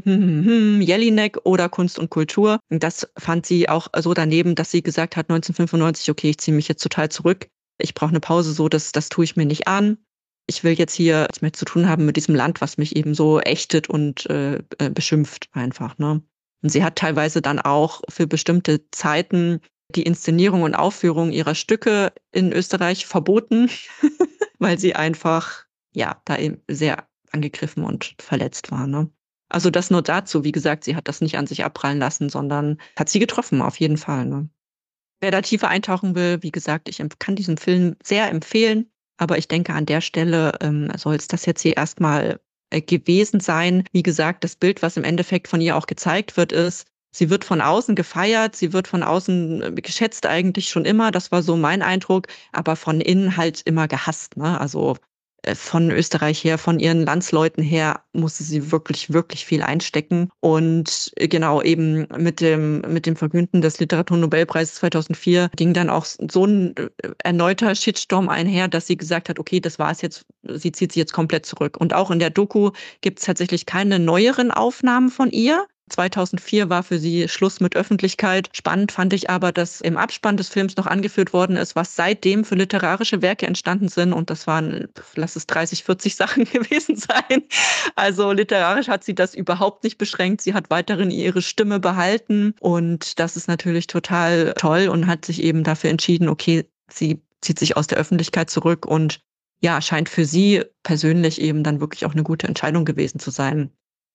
Jelinek oder Kunst und Kultur? Und das fand sie auch so daneben, dass sie gesagt hat, 1995, okay, ich ziehe mich jetzt total zurück. Ich brauche eine Pause, so das tue ich mir nicht an. Ich will jetzt hier nichts mehr zu tun haben mit diesem Land, was mich eben so ächtet und beschimpft einfach, ne? Und sie hat teilweise dann auch für bestimmte Zeiten die Inszenierung und Aufführung ihrer Stücke in Österreich verboten, weil sie einfach, ja, da eben sehr angegriffen und verletzt war, ne? Also das nur dazu. Wie gesagt, sie hat das nicht an sich abprallen lassen, sondern hat sie getroffen, auf jeden Fall, ne? Wer da tiefer eintauchen will, wie gesagt, ich kann diesen Film sehr empfehlen, aber ich denke, an der Stelle soll es das jetzt hier erstmal gewesen sein. Wie gesagt, das Bild, was im Endeffekt von ihr auch gezeigt wird, ist, sie wird von außen gefeiert, sie wird von außen geschätzt eigentlich schon immer, das war so mein Eindruck, aber von innen halt immer gehasst, ne? Also von Österreich her, von ihren Landsleuten her musste sie wirklich, wirklich viel einstecken. Und genau eben mit dem Verkünden des Literaturnobelpreises 2004 ging dann auch so ein erneuter Shitstorm einher, dass sie gesagt hat, okay, das war's jetzt, sie zieht sich jetzt komplett zurück. Und auch in der Doku gibt es tatsächlich keine neueren Aufnahmen von ihr. 2004 war für sie Schluss mit Öffentlichkeit. Spannend fand ich aber, dass im Abspann des Films noch angeführt worden ist, was seitdem für literarische Werke entstanden sind. Und das waren, lass es 30, 40 Sachen gewesen sein. Also literarisch hat sie das überhaupt nicht beschränkt. Sie hat weiterhin ihre Stimme behalten. Und das ist natürlich total toll und hat sich eben dafür entschieden, okay, sie zieht sich aus der Öffentlichkeit zurück und ja, scheint für sie persönlich eben dann wirklich auch eine gute Entscheidung gewesen zu sein.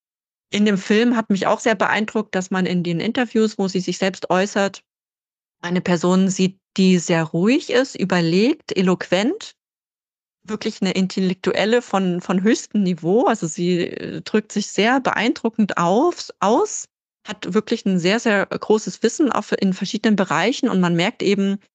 In dem Film hat mich auch sehr beeindruckt, dass man in den Interviews, wo sie sich selbst äußert, eine Person sieht, die sehr ruhig ist, überlegt, eloquent, wirklich eine Intellektuelle von höchstem Niveau. Also sie drückt sich sehr beeindruckend aus, hat wirklich ein sehr, sehr großes Wissen auch in verschiedenen Bereichen und man merkt eben,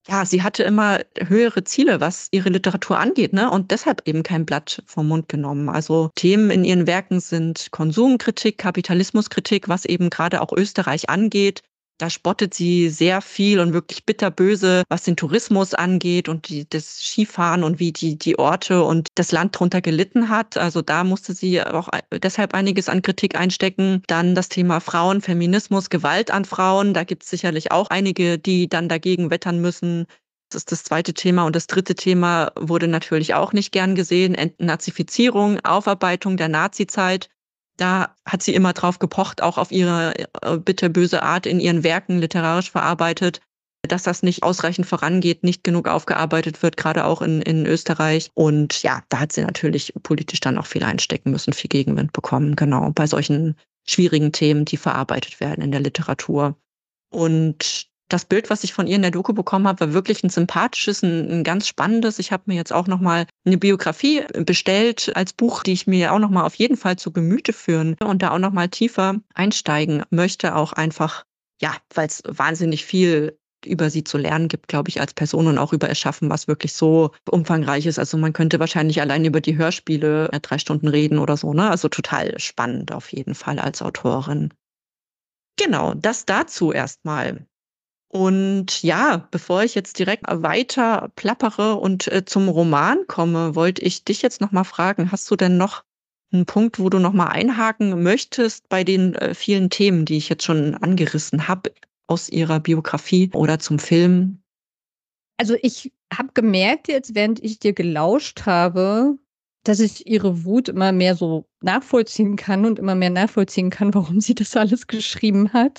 ja, sie hatte immer höhere Ziele, was ihre Literatur angeht, ne? Und deshalb eben kein Blatt vom Mund genommen. Also Themen in ihren Werken sind Konsumkritik, Kapitalismuskritik, was eben gerade auch Österreich angeht. Da spottet sie sehr viel und wirklich bitterböse, was den Tourismus angeht und das Skifahren und wie die Orte und das Land drunter gelitten hat. Also da musste sie auch deshalb einiges an Kritik einstecken. Dann das Thema Frauen, Feminismus, Gewalt an Frauen. Da gibt es sicherlich auch einige, die dann dagegen wettern müssen. Das ist das zweite Thema. Und das dritte Thema wurde natürlich auch nicht gern gesehen. Entnazifizierung, Aufarbeitung der Nazizeit. Da hat sie immer drauf gepocht, auch auf ihre bitterböse Art in ihren Werken literarisch verarbeitet, dass das nicht ausreichend vorangeht, nicht genug aufgearbeitet wird, gerade auch in Österreich. Und ja, da hat sie natürlich politisch dann auch viel einstecken müssen, viel Gegenwind bekommen, genau, bei solchen schwierigen Themen, die verarbeitet werden in der Literatur. Und das Bild, was ich von ihr in der Doku bekommen habe, war wirklich ein sympathisches, ein ganz spannendes. Ich habe mir jetzt auch nochmal eine Biografie bestellt als Buch, die ich mir auch nochmal auf jeden Fall zu Gemüte führen und da auch nochmal tiefer einsteigen möchte. Auch einfach, ja, weil es wahnsinnig viel über sie zu lernen gibt, glaube ich, als Person und auch über Erschaffen, was wirklich so umfangreich ist. Also man könnte wahrscheinlich allein über die Hörspiele 3 Stunden reden oder so, ne? Also total spannend auf jeden Fall als Autorin. Genau, das dazu erstmal. Und ja, bevor ich jetzt direkt weiter plappere und zum Roman komme, wollte ich dich jetzt noch mal fragen, hast du denn noch einen Punkt, wo du noch mal einhaken möchtest bei den vielen Themen, die ich jetzt schon angerissen habe aus ihrer Biografie oder zum Film? Also ich habe gemerkt jetzt, während ich dir gelauscht habe, dass ich ihre Wut immer mehr so nachvollziehen kann und immer mehr nachvollziehen kann, warum sie das alles geschrieben hat.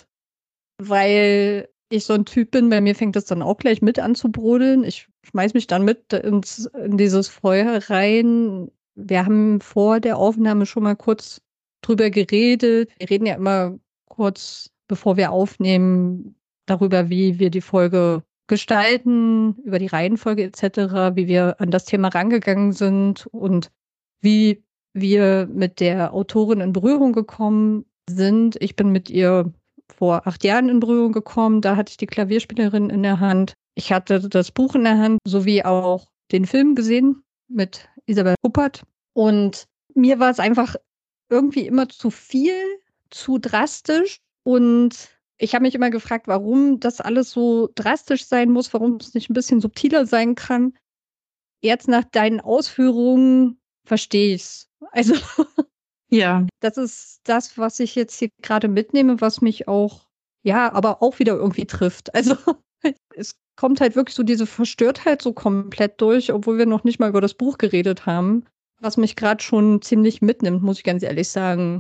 Weil ich so ein Typ bin, bei mir fängt das dann auch gleich mit an zu brodeln. Ich schmeiß mich dann mit in dieses Feuer rein. Wir haben vor der Aufnahme schon mal kurz drüber geredet. Wir reden ja immer kurz, bevor wir aufnehmen, darüber, wie wir die Folge gestalten, über die Reihenfolge etc., wie wir an das Thema rangegangen sind und wie wir mit der Autorin in Berührung gekommen sind. Ich bin mit ihr vor 8 Jahren in Berührung gekommen. Da hatte ich die Klavierspielerin in der Hand. Ich hatte das Buch in der Hand, sowie auch den Film gesehen mit Isabel Huppert. Und mir war es einfach irgendwie immer zu viel, zu drastisch. Und ich habe mich immer gefragt, warum das alles so drastisch sein muss, warum es nicht ein bisschen subtiler sein kann. Jetzt nach deinen Ausführungen verstehe ich es. Also Ja, das ist das, was ich jetzt hier gerade mitnehme, was mich auch, ja, aber auch wieder irgendwie trifft. Also es kommt halt wirklich so diese Verstörtheit so komplett durch, obwohl wir noch nicht mal über das Buch geredet haben, was mich gerade schon ziemlich mitnimmt, muss ich ganz ehrlich sagen.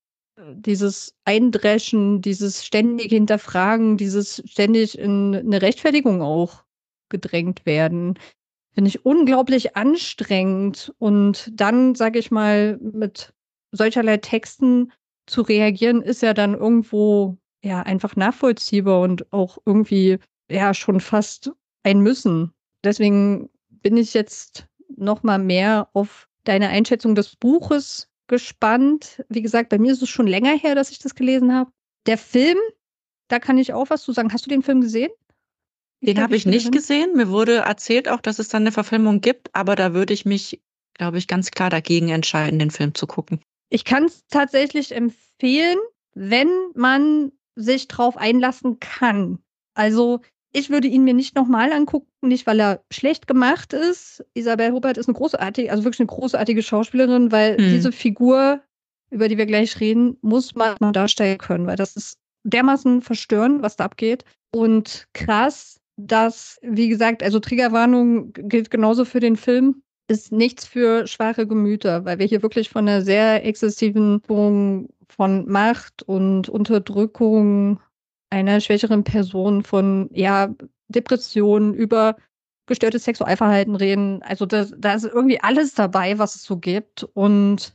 Dieses Eindreschen, dieses ständige Hinterfragen, dieses ständig in eine Rechtfertigung auch gedrängt werden, finde ich unglaublich anstrengend. Und dann, sage ich mal, mit solcherlei Texten zu reagieren, ist ja dann irgendwo ja einfach nachvollziehbar und auch irgendwie ja schon fast ein Müssen. Deswegen bin ich jetzt noch mal mehr auf deine Einschätzung des Buches gespannt. Wie gesagt, bei mir ist es schon länger her, dass ich das gelesen habe. Der Film, da kann ich auch was zu sagen. Hast du den Film gesehen? den habe ich nicht gesehen. Mir wurde erzählt auch, dass es dann eine Verfilmung gibt, aber da würde ich mich, glaube ich, ganz klar dagegen entscheiden, den Film zu gucken. Ich kann es tatsächlich empfehlen, wenn man sich drauf einlassen kann. Also ich würde ihn mir nicht nochmal angucken, nicht weil er schlecht gemacht ist. Isabel Huppert ist eine großartige, also wirklich eine großartige Schauspielerin, weil diese Figur, über die wir gleich reden, muss man mal darstellen können, weil das ist dermaßen verstörend, was da abgeht. Und krass, dass, wie gesagt, also Triggerwarnung gilt genauso für den Film, ist nichts für schwache Gemüter, weil wir hier wirklich von einer sehr exzessiven Form von Macht und Unterdrückung einer schwächeren Person, von ja, Depressionen über gestörtes Sexualverhalten reden. Also da ist irgendwie alles dabei, was es so gibt. Und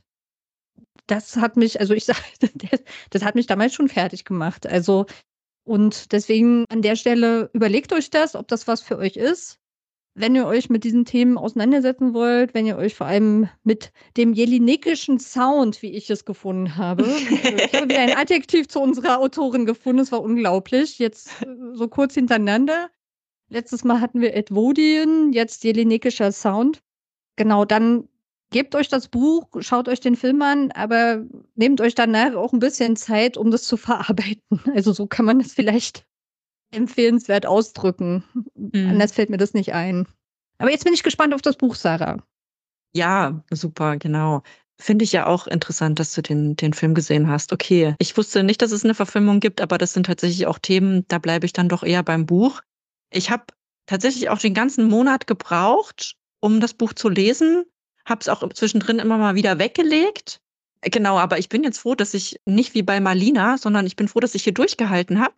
das hat mich, also ich sage, das hat mich damals schon fertig gemacht. Also, und deswegen an der Stelle überlegt euch das, ob das was für euch ist. Wenn ihr euch mit diesen Themen auseinandersetzen wollt, wenn ihr euch vor allem mit dem jelinek-ischen Sound, wie ich es gefunden habe, ich habe wieder ein Adjektiv zu unserer Autorin gefunden, es war unglaublich, jetzt so kurz hintereinander. Letztes Mal hatten wir Edwodien, jetzt Jelinekischer Sound. Genau, dann gebt euch das Buch, schaut euch den Film an, aber nehmt euch danach auch ein bisschen Zeit, um das zu verarbeiten. Also so kann man das vielleicht empfehlenswert ausdrücken. Mhm. Anders fällt mir das nicht ein. Aber jetzt bin ich gespannt auf das Buch, Sarah. Ja, super, genau. Finde ich ja auch interessant, dass du den Film gesehen hast. Okay, ich wusste nicht, dass es eine Verfilmung gibt, aber das sind tatsächlich auch Themen, da bleibe ich dann doch eher beim Buch. Ich habe tatsächlich auch den ganzen Monat gebraucht, um das Buch zu lesen, habe es auch zwischendrin immer mal wieder weggelegt. Genau, aber ich bin jetzt froh, dass ich nicht wie bei Marlina, sondern ich bin froh, dass ich hier durchgehalten habe.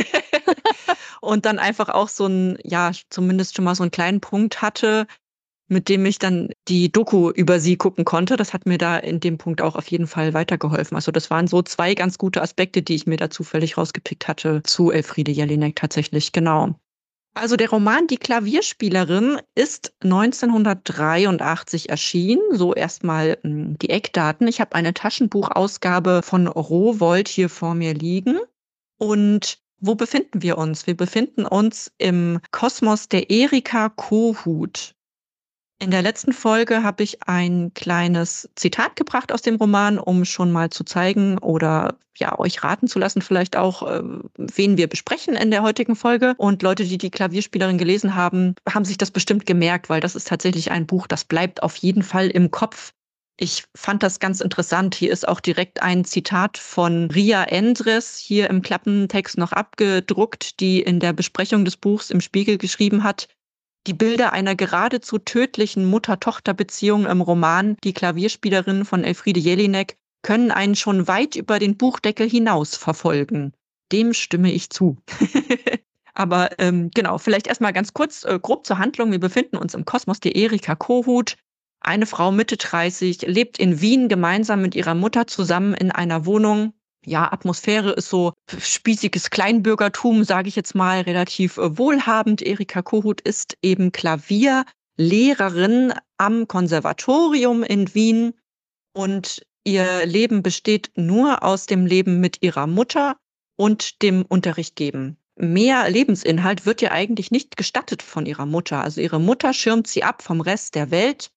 Und dann einfach auch so ein, ja, zumindest schon mal so einen kleinen Punkt hatte, mit dem ich dann die Doku über sie gucken konnte. Das hat mir da in dem Punkt auch auf jeden Fall weitergeholfen. Also das waren so zwei ganz gute Aspekte, die ich mir da zufällig rausgepickt hatte zu Elfriede Jelinek tatsächlich, genau. Also der Roman Die Klavierspielerin ist 1983 erschienen. So erstmal die Eckdaten. Ich habe eine Taschenbuchausgabe von Rowohlt hier vor mir liegen. Und wo befinden wir uns? Wir befinden uns im Kosmos der Erika Kohut. In der letzten Folge habe ich ein kleines Zitat gebracht aus dem Roman, um schon mal zu zeigen oder ja, euch raten zu lassen, vielleicht auch, wen wir besprechen in der heutigen Folge. Und Leute, die die Klavierspielerin gelesen haben, haben sich das bestimmt gemerkt, weil das ist tatsächlich ein Buch, das bleibt auf jeden Fall im Kopf. Ich fand das ganz interessant. Hier ist auch direkt ein Zitat von Ria Endres hier im Klappentext noch abgedruckt, die in der Besprechung des Buchs im Spiegel geschrieben hat: Die Bilder einer geradezu tödlichen Mutter-Tochter-Beziehung im Roman Die Klavierspielerin von Elfriede Jelinek können einen schon weit über den Buchdeckel hinaus verfolgen. Dem stimme ich zu. Aber genau, vielleicht erstmal ganz kurz, grob zur Handlung. Wir befinden uns im Kosmos der Erika Kohut. Eine Frau Mitte 30, lebt in Wien gemeinsam mit ihrer Mutter zusammen in einer Wohnung. Ja, Atmosphäre ist so spießiges Kleinbürgertum, sage ich jetzt mal, relativ wohlhabend. Erika Kohut ist eben Klavierlehrerin am Konservatorium in Wien und ihr Leben besteht nur aus dem Leben mit ihrer Mutter und dem Unterricht geben. Mehr Lebensinhalt wird ihr eigentlich nicht gestattet von ihrer Mutter. Also ihre Mutter schirmt sie ab vom Rest der Welt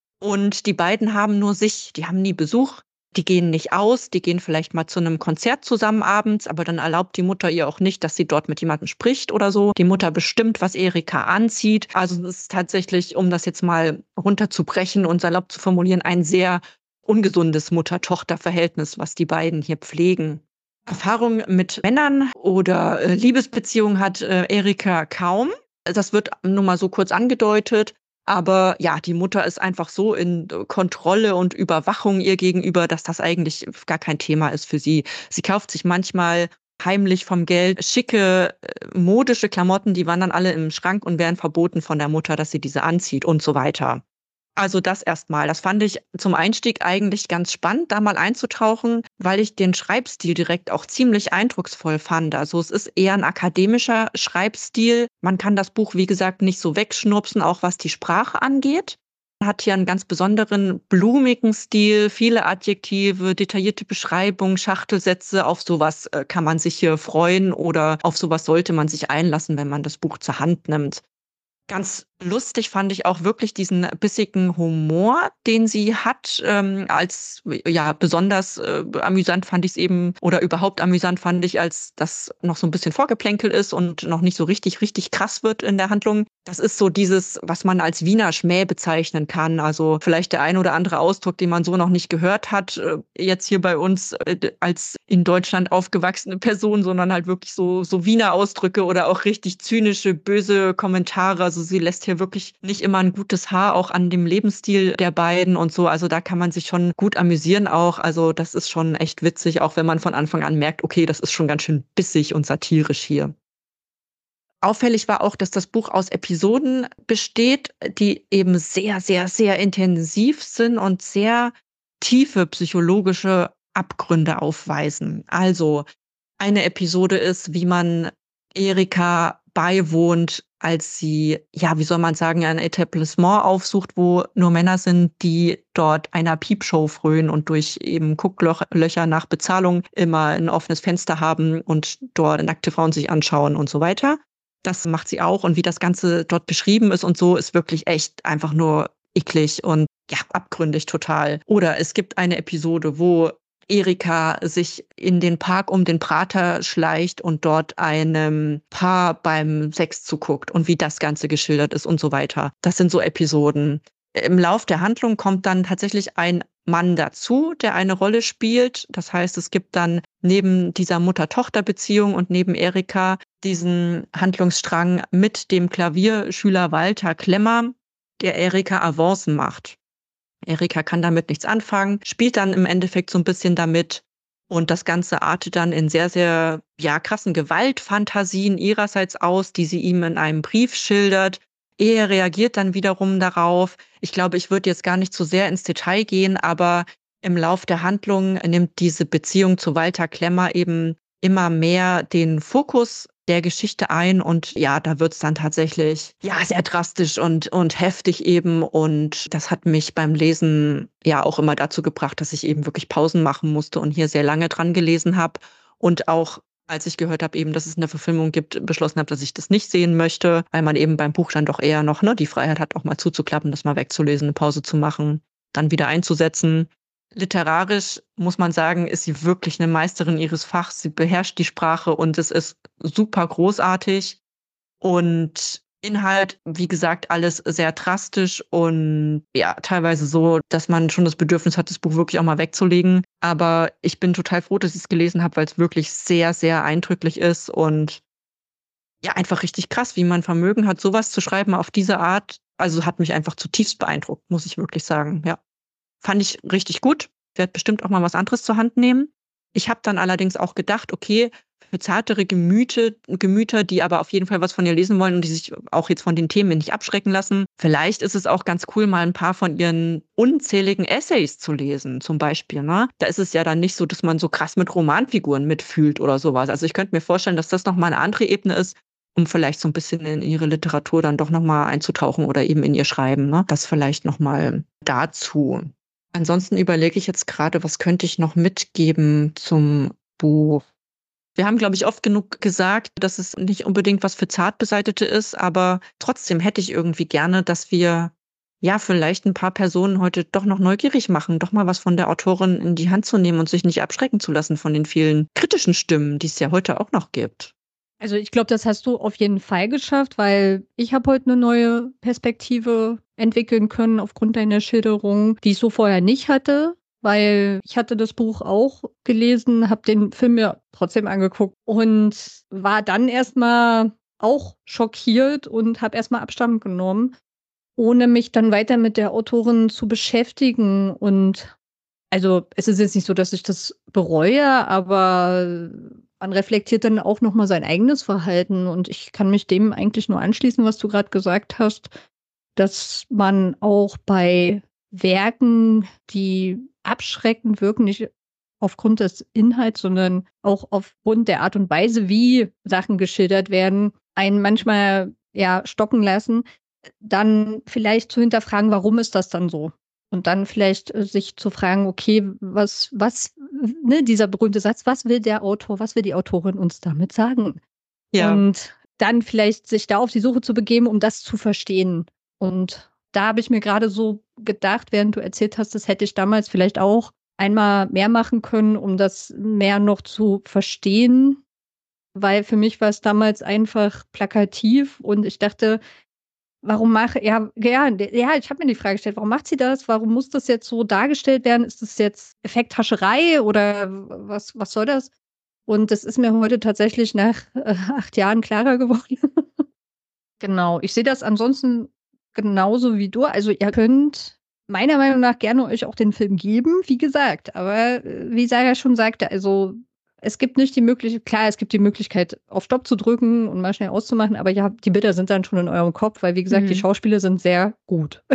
und die beiden haben nur sich, die haben nie Besuch, die gehen nicht aus, die gehen vielleicht mal zu einem Konzert zusammen abends, aber dann erlaubt die Mutter ihr auch nicht, dass sie dort mit jemandem spricht oder so. Die Mutter bestimmt, was Erika anzieht. Also es ist tatsächlich, um das jetzt mal runterzubrechen und salopp zu formulieren, ein sehr ungesundes Mutter-Tochter-Verhältnis, was die beiden hier pflegen. Erfahrung mit Männern oder Liebesbeziehungen hat Erika kaum. Das wird nur mal so kurz angedeutet. Aber ja, die Mutter ist einfach so in Kontrolle und Überwachung ihr gegenüber, dass das eigentlich gar kein Thema ist für sie. Sie kauft sich manchmal heimlich vom Geld schicke, modische Klamotten, die wandern alle im Schrank und werden verboten von der Mutter, dass sie diese anzieht und so weiter. Also das erstmal. Das fand ich zum Einstieg eigentlich ganz spannend, da mal einzutauchen, weil ich den Schreibstil direkt auch ziemlich eindrucksvoll fand. Also es ist eher ein akademischer Schreibstil. Man kann das Buch, wie gesagt, nicht so wegschnupsen, auch was die Sprache angeht. Man hat hier einen ganz besonderen, blumigen Stil, viele Adjektive, detaillierte Beschreibungen, Schachtelsätze. Auf sowas kann man sich hier freuen oder auf sowas sollte man sich einlassen, wenn man das Buch zur Hand nimmt. Ganz lustig fand ich auch wirklich diesen bissigen Humor, den sie hat. Als ja besonders amüsant fand ich es eben, oder überhaupt amüsant fand ich, als das noch so ein bisschen Vorgeplänkel ist und noch nicht so richtig krass wird in der Handlung. Das ist so dieses, was man als Wiener Schmäh bezeichnen kann. Also vielleicht der ein oder andere Ausdruck, den man so noch nicht gehört hat, jetzt hier bei uns als in Deutschland aufgewachsene Person, sondern halt wirklich so Wiener Ausdrücke oder auch richtig zynische, böse Kommentare. Also sie lässt hier wirklich nicht immer ein gutes Haar, auch an dem Lebensstil der beiden und so. Also da kann man sich schon gut amüsieren auch. Also das ist schon echt witzig, auch wenn man von Anfang an merkt, okay, das ist schon ganz schön bissig und satirisch hier. Auffällig war auch, dass das Buch aus Episoden besteht, die eben sehr intensiv sind und sehr tiefe psychologische Abgründe aufweisen. Also eine Episode ist, wie man Erika beiwohnt, als sie, ja, wie soll man sagen, ein Etablissement aufsucht, wo nur Männer sind, die dort einer Piepshow frönen und durch eben Gucklöcher nach Bezahlung immer ein offenes Fenster haben und dort nackte Frauen sich anschauen und so weiter. Das macht sie auch. Und wie das Ganze dort beschrieben ist und so, ist wirklich echt einfach nur eklig und ja, abgründig total. Oder es gibt eine Episode, wo Erika sich in den Park um den Prater schleicht und dort einem Paar beim Sex zuguckt und wie das Ganze geschildert ist und so weiter. Das sind so Episoden. Im Lauf der Handlung kommt dann tatsächlich ein Mann dazu, der eine Rolle spielt. Das heißt, es gibt dann neben dieser Mutter-Tochter-Beziehung und neben Erika diesen Handlungsstrang mit dem Klavierschüler Walter Klemmer, der Erika Avancen macht. Erika kann damit nichts anfangen, spielt dann im Endeffekt so ein bisschen damit und das Ganze artet dann in sehr, sehr krassen Gewaltfantasien ihrerseits aus, die sie ihm in einem Brief schildert. Er reagiert dann wiederum darauf. Ich glaube, ich würde jetzt gar nicht so sehr ins Detail gehen, aber im Lauf der Handlung nimmt diese Beziehung zu Walter Klemmer eben immer mehr den Fokus der Geschichte ein und ja, da wird's dann tatsächlich sehr drastisch und heftig eben und das hat mich beim Lesen ja auch immer dazu gebracht, dass ich eben wirklich Pausen machen musste und hier sehr lange dran gelesen habe und auch als ich gehört habe eben, dass es eine Verfilmung gibt, beschlossen habe, dass ich das nicht sehen möchte, weil man eben beim Buch dann doch eher noch die Freiheit hat, auch mal zuzuklappen, das mal wegzulesen, eine Pause zu machen, dann wieder einzusetzen. Literarisch muss man sagen, ist sie wirklich eine Meisterin ihres Fachs. Sie beherrscht die Sprache und es ist super großartig. Und Inhalt, wie gesagt, alles sehr drastisch und ja, teilweise so, dass man schon das Bedürfnis hat, das Buch wirklich auch mal wegzulegen. Aber ich bin total froh, dass ich es gelesen habe, weil es wirklich sehr, sehr eindrücklich ist und ja, einfach richtig krass, wie man Vermögen hat, sowas zu schreiben auf diese Art. Also hat mich einfach zutiefst beeindruckt, muss ich wirklich sagen, ja. Fand ich richtig gut. Werde bestimmt auch mal was anderes zur Hand nehmen. Ich habe dann allerdings auch gedacht, okay, für zartere Gemüter, die aber auf jeden Fall was von ihr lesen wollen und die sich auch jetzt von den Themen nicht abschrecken lassen, vielleicht ist es auch ganz cool, mal ein paar von ihren unzähligen Essays zu lesen, zum Beispiel. Ne? Da ist es ja dann nicht so, dass man so krass mit Romanfiguren mitfühlt oder sowas. Also ich könnte mir vorstellen, dass das nochmal eine andere Ebene ist, um vielleicht so ein bisschen in ihre Literatur dann doch nochmal einzutauchen oder eben in ihr Schreiben. Ne? Das vielleicht nochmal dazu. Ansonsten überlege ich jetzt gerade, was könnte ich noch mitgeben zum Buch. Wir haben, glaube ich, oft genug gesagt, dass es nicht unbedingt was für Zartbeseitete ist, aber trotzdem hätte ich irgendwie gerne, dass wir vielleicht ein paar Personen heute doch noch neugierig machen, doch mal was von der Autorin in die Hand zu nehmen und sich nicht abschrecken zu lassen von den vielen kritischen Stimmen, die es ja heute auch noch gibt. Also ich glaube, das hast du auf jeden Fall geschafft, weil ich habe heute eine neue Perspektive entwickeln können aufgrund deiner Schilderung, die ich so vorher nicht hatte, weil ich hatte das Buch auch gelesen, habe den Film mir trotzdem angeguckt und war dann erstmal auch schockiert und habe erstmal Abstand genommen, ohne mich dann weiter mit der Autorin zu beschäftigen. Und also es ist jetzt nicht so, dass ich das bereue, aber man reflektiert dann auch nochmal sein eigenes Verhalten. Und ich kann mich dem eigentlich nur anschließen, was du gerade gesagt hast, dass man auch bei Werken, die abschreckend wirken, nicht aufgrund des Inhalts, sondern auch aufgrund der Art und Weise, wie Sachen geschildert werden, einen manchmal stocken lassen, dann vielleicht zu hinterfragen, warum ist das dann so? Und dann vielleicht sich zu fragen, okay, dieser berühmte Satz, was will der Autor, was will die Autorin uns damit sagen? Ja. Und dann vielleicht sich da auf die Suche zu begeben, um das zu verstehen. Und da habe ich mir gerade so gedacht, während du erzählt hast, das hätte ich damals vielleicht auch einmal mehr machen können, um das mehr noch zu verstehen. Weil für mich war es damals einfach plakativ und ich dachte, ich habe mir die Frage gestellt, warum macht sie das? Warum muss das jetzt so dargestellt werden? Ist das jetzt Effekthascherei oder was soll das? Und das ist mir heute tatsächlich nach 8 Jahren klarer geworden. Genau, ich sehe das ansonsten genauso wie du. Also ihr könnt meiner Meinung nach gerne euch auch den Film geben, wie gesagt. Aber wie Sarah schon sagte, also es gibt nicht die Möglichkeit, klar, es gibt die Möglichkeit, auf Stopp zu drücken und mal schnell auszumachen, aber ja, die Bilder sind dann schon in eurem Kopf, weil wie gesagt, die Schauspieler sind sehr gut.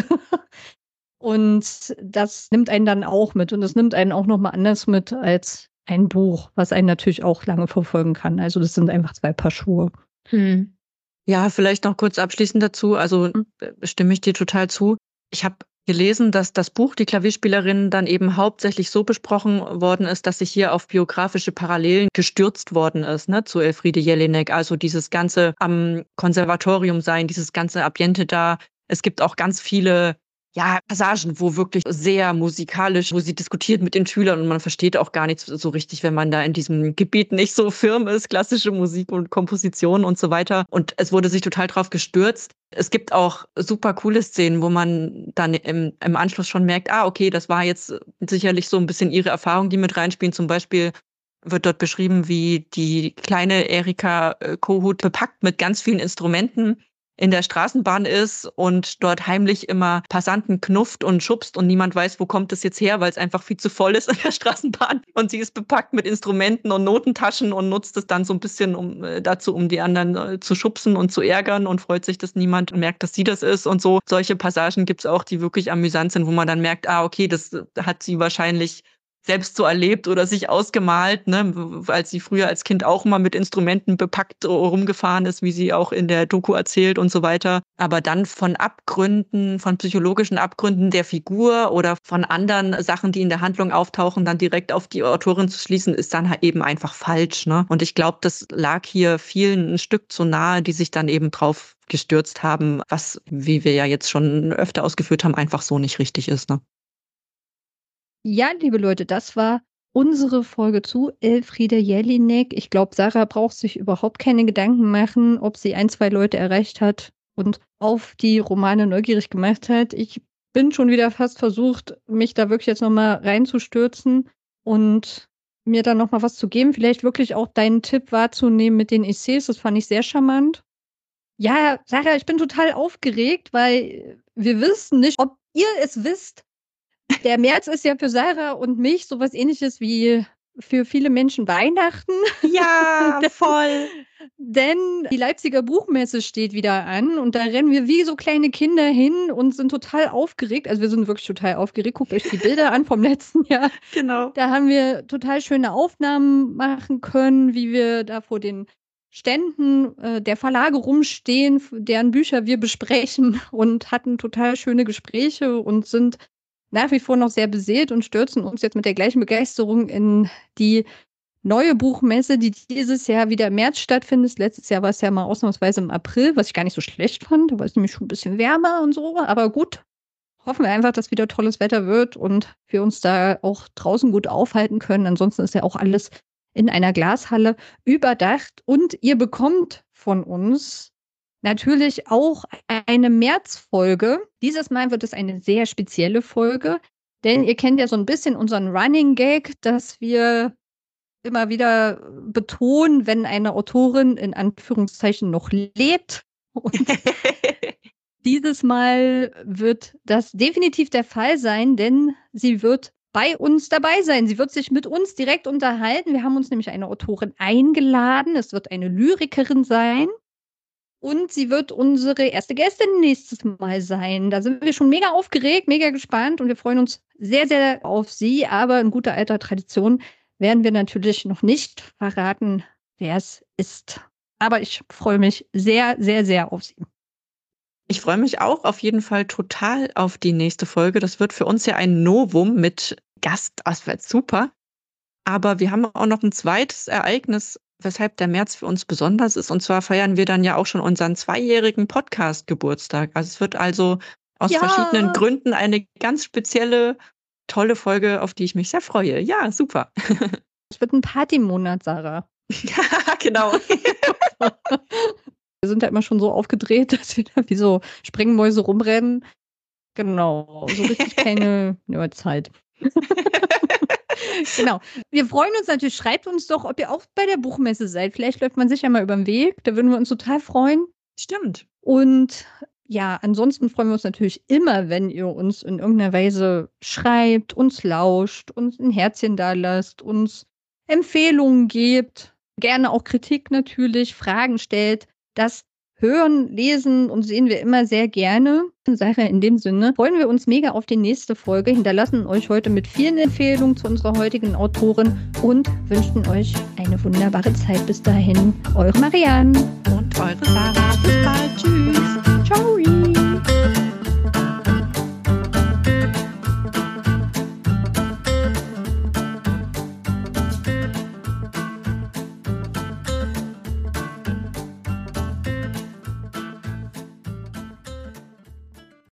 Und das nimmt einen dann auch mit und das nimmt einen auch nochmal anders mit als ein Buch, was einen natürlich auch lange verfolgen kann. Also das sind einfach 2 Paar Schuhe. Ja, vielleicht noch kurz abschließend dazu. Also stimme ich dir total zu. Ich habe gelesen, dass das Buch Die Klavierspielerin dann eben hauptsächlich so besprochen worden ist, dass sich hier auf biografische Parallelen gestürzt worden ist, ne, zu Elfriede Jelinek. Also dieses ganze am Konservatorium sein, dieses ganze Ambiente da. Es gibt auch ganz viele Passagen, wo wirklich sehr musikalisch, wo sie diskutiert mit den Schülern und man versteht auch gar nichts so richtig, wenn man da in diesem Gebiet nicht so firm ist, klassische Musik und Komposition und so weiter. Und es wurde sich total drauf gestürzt. Es gibt auch super coole Szenen, wo man dann im Anschluss schon merkt, okay, das war jetzt sicherlich so ein bisschen ihre Erfahrung, die mit reinspielen. Zum Beispiel wird dort beschrieben, wie die kleine Erika Kohut bepackt mit ganz vielen Instrumenten in der Straßenbahn ist und dort heimlich immer Passanten knufft und schubst und niemand weiß, wo kommt es jetzt her, weil es einfach viel zu voll ist in der Straßenbahn. Und sie ist bepackt mit Instrumenten und Notentaschen und nutzt es dann so ein bisschen um die anderen zu schubsen und zu ärgern und freut sich, dass niemand merkt, dass sie das ist und so. Solche Passagen gibt es auch, die wirklich amüsant sind, wo man dann merkt, okay, das hat sie wahrscheinlich selbst so erlebt oder sich ausgemalt, ne, als sie früher als Kind auch mal mit Instrumenten bepackt rumgefahren ist, wie sie auch in der Doku erzählt und so weiter. Aber dann von Abgründen, von psychologischen Abgründen der Figur oder von anderen Sachen, die in der Handlung auftauchen, dann direkt auf die Autorin zu schließen, ist dann halt eben einfach falsch, ne? Und ich glaube, das lag hier vielen ein Stück zu nahe, die sich dann eben drauf gestürzt haben, was, wie wir ja jetzt schon öfter ausgeführt haben, einfach so nicht richtig ist, ne? Ja, liebe Leute, das war unsere Folge zu Elfriede Jelinek. Ich glaube, Sarah braucht sich überhaupt keine Gedanken machen, ob sie 1, 2 Leute erreicht hat und auf die Romane neugierig gemacht hat. Ich bin schon wieder fast versucht, mich da wirklich jetzt nochmal reinzustürzen und mir dann nochmal was zu geben. Vielleicht wirklich auch deinen Tipp wahrzunehmen mit den Essays. Das fand ich sehr charmant. Ja, Sarah, ich bin total aufgeregt, weil wir wissen nicht, ob ihr es wisst. Der März ist ja für Sarah und mich sowas Ähnliches wie für viele Menschen Weihnachten. Ja, voll. Denn die Leipziger Buchmesse steht wieder an und da rennen wir wie so kleine Kinder hin und sind total aufgeregt. Also wir sind wirklich total aufgeregt. Guckt euch die Bilder an vom letzten Jahr. Genau. Da haben wir total schöne Aufnahmen machen können, wie wir da vor den Ständen der Verlage rumstehen, deren Bücher wir besprechen und hatten total schöne Gespräche und sind nach wie vor noch sehr beseelt und stürzen uns jetzt mit der gleichen Begeisterung in die neue Buchmesse, die dieses Jahr wieder im März stattfindet. Letztes Jahr war es ja mal ausnahmsweise im April, was ich gar nicht so schlecht fand. Da war es nämlich schon ein bisschen wärmer und so. Aber gut, hoffen wir einfach, dass wieder tolles Wetter wird und wir uns da auch draußen gut aufhalten können. Ansonsten ist ja auch alles in einer Glashalle überdacht. Und ihr bekommt von uns natürlich auch eine Märzfolge. Dieses Mal wird es eine sehr spezielle Folge, denn ihr kennt ja so ein bisschen unseren Running Gag, dass wir immer wieder betonen, wenn eine Autorin in Anführungszeichen noch lebt. Und dieses Mal wird das definitiv der Fall sein, denn sie wird bei uns dabei sein. Sie wird sich mit uns direkt unterhalten. Wir haben uns nämlich eine Autorin eingeladen. Es wird eine Lyrikerin sein. Und sie wird unsere erste Gästin nächstes Mal sein. Da sind wir schon mega aufgeregt, mega gespannt und wir freuen uns sehr, sehr auf sie. Aber in guter alter Tradition werden wir natürlich noch nicht verraten, wer es ist. Aber ich freue mich sehr, sehr, sehr auf sie. Ich freue mich auch auf jeden Fall total auf die nächste Folge. Das wird für uns ja ein Novum mit Gast. Das wird super. Aber wir haben auch noch ein zweites Ereignis, weshalb der März für uns besonders ist. Und zwar feiern wir dann ja auch schon unseren 2-jährigen Podcast-Geburtstag. Also es wird also aus verschiedenen Gründen eine ganz spezielle, tolle Folge, auf die ich mich sehr freue. Ja, super. Es wird ein Partymonat, Sarah. Ja, genau. Wir sind ja immer schon so aufgedreht, dass wir da wie so Springmäuse rumrennen. Genau, so richtig keine Zeit. Genau. Wir freuen uns natürlich. Schreibt uns doch, ob ihr auch bei der Buchmesse seid. Vielleicht läuft man sich ja mal über den Weg. Da würden wir uns total freuen. Stimmt. Und ja, ansonsten freuen wir uns natürlich immer, wenn ihr uns in irgendeiner Weise schreibt, uns lauscht, uns ein Herzchen da lasst, uns Empfehlungen gebt. Gerne auch Kritik natürlich, Fragen stellt. Das hören, lesen und sehen wir immer sehr gerne. Sache in dem Sinne freuen wir uns mega auf die nächste Folge, hinterlassen euch heute mit vielen Empfehlungen zu unserer heutigen Autorin und wünschen euch eine wunderbare Zeit. Bis dahin, eure Marianne und eure Sarah. Bis bald. Tschüss.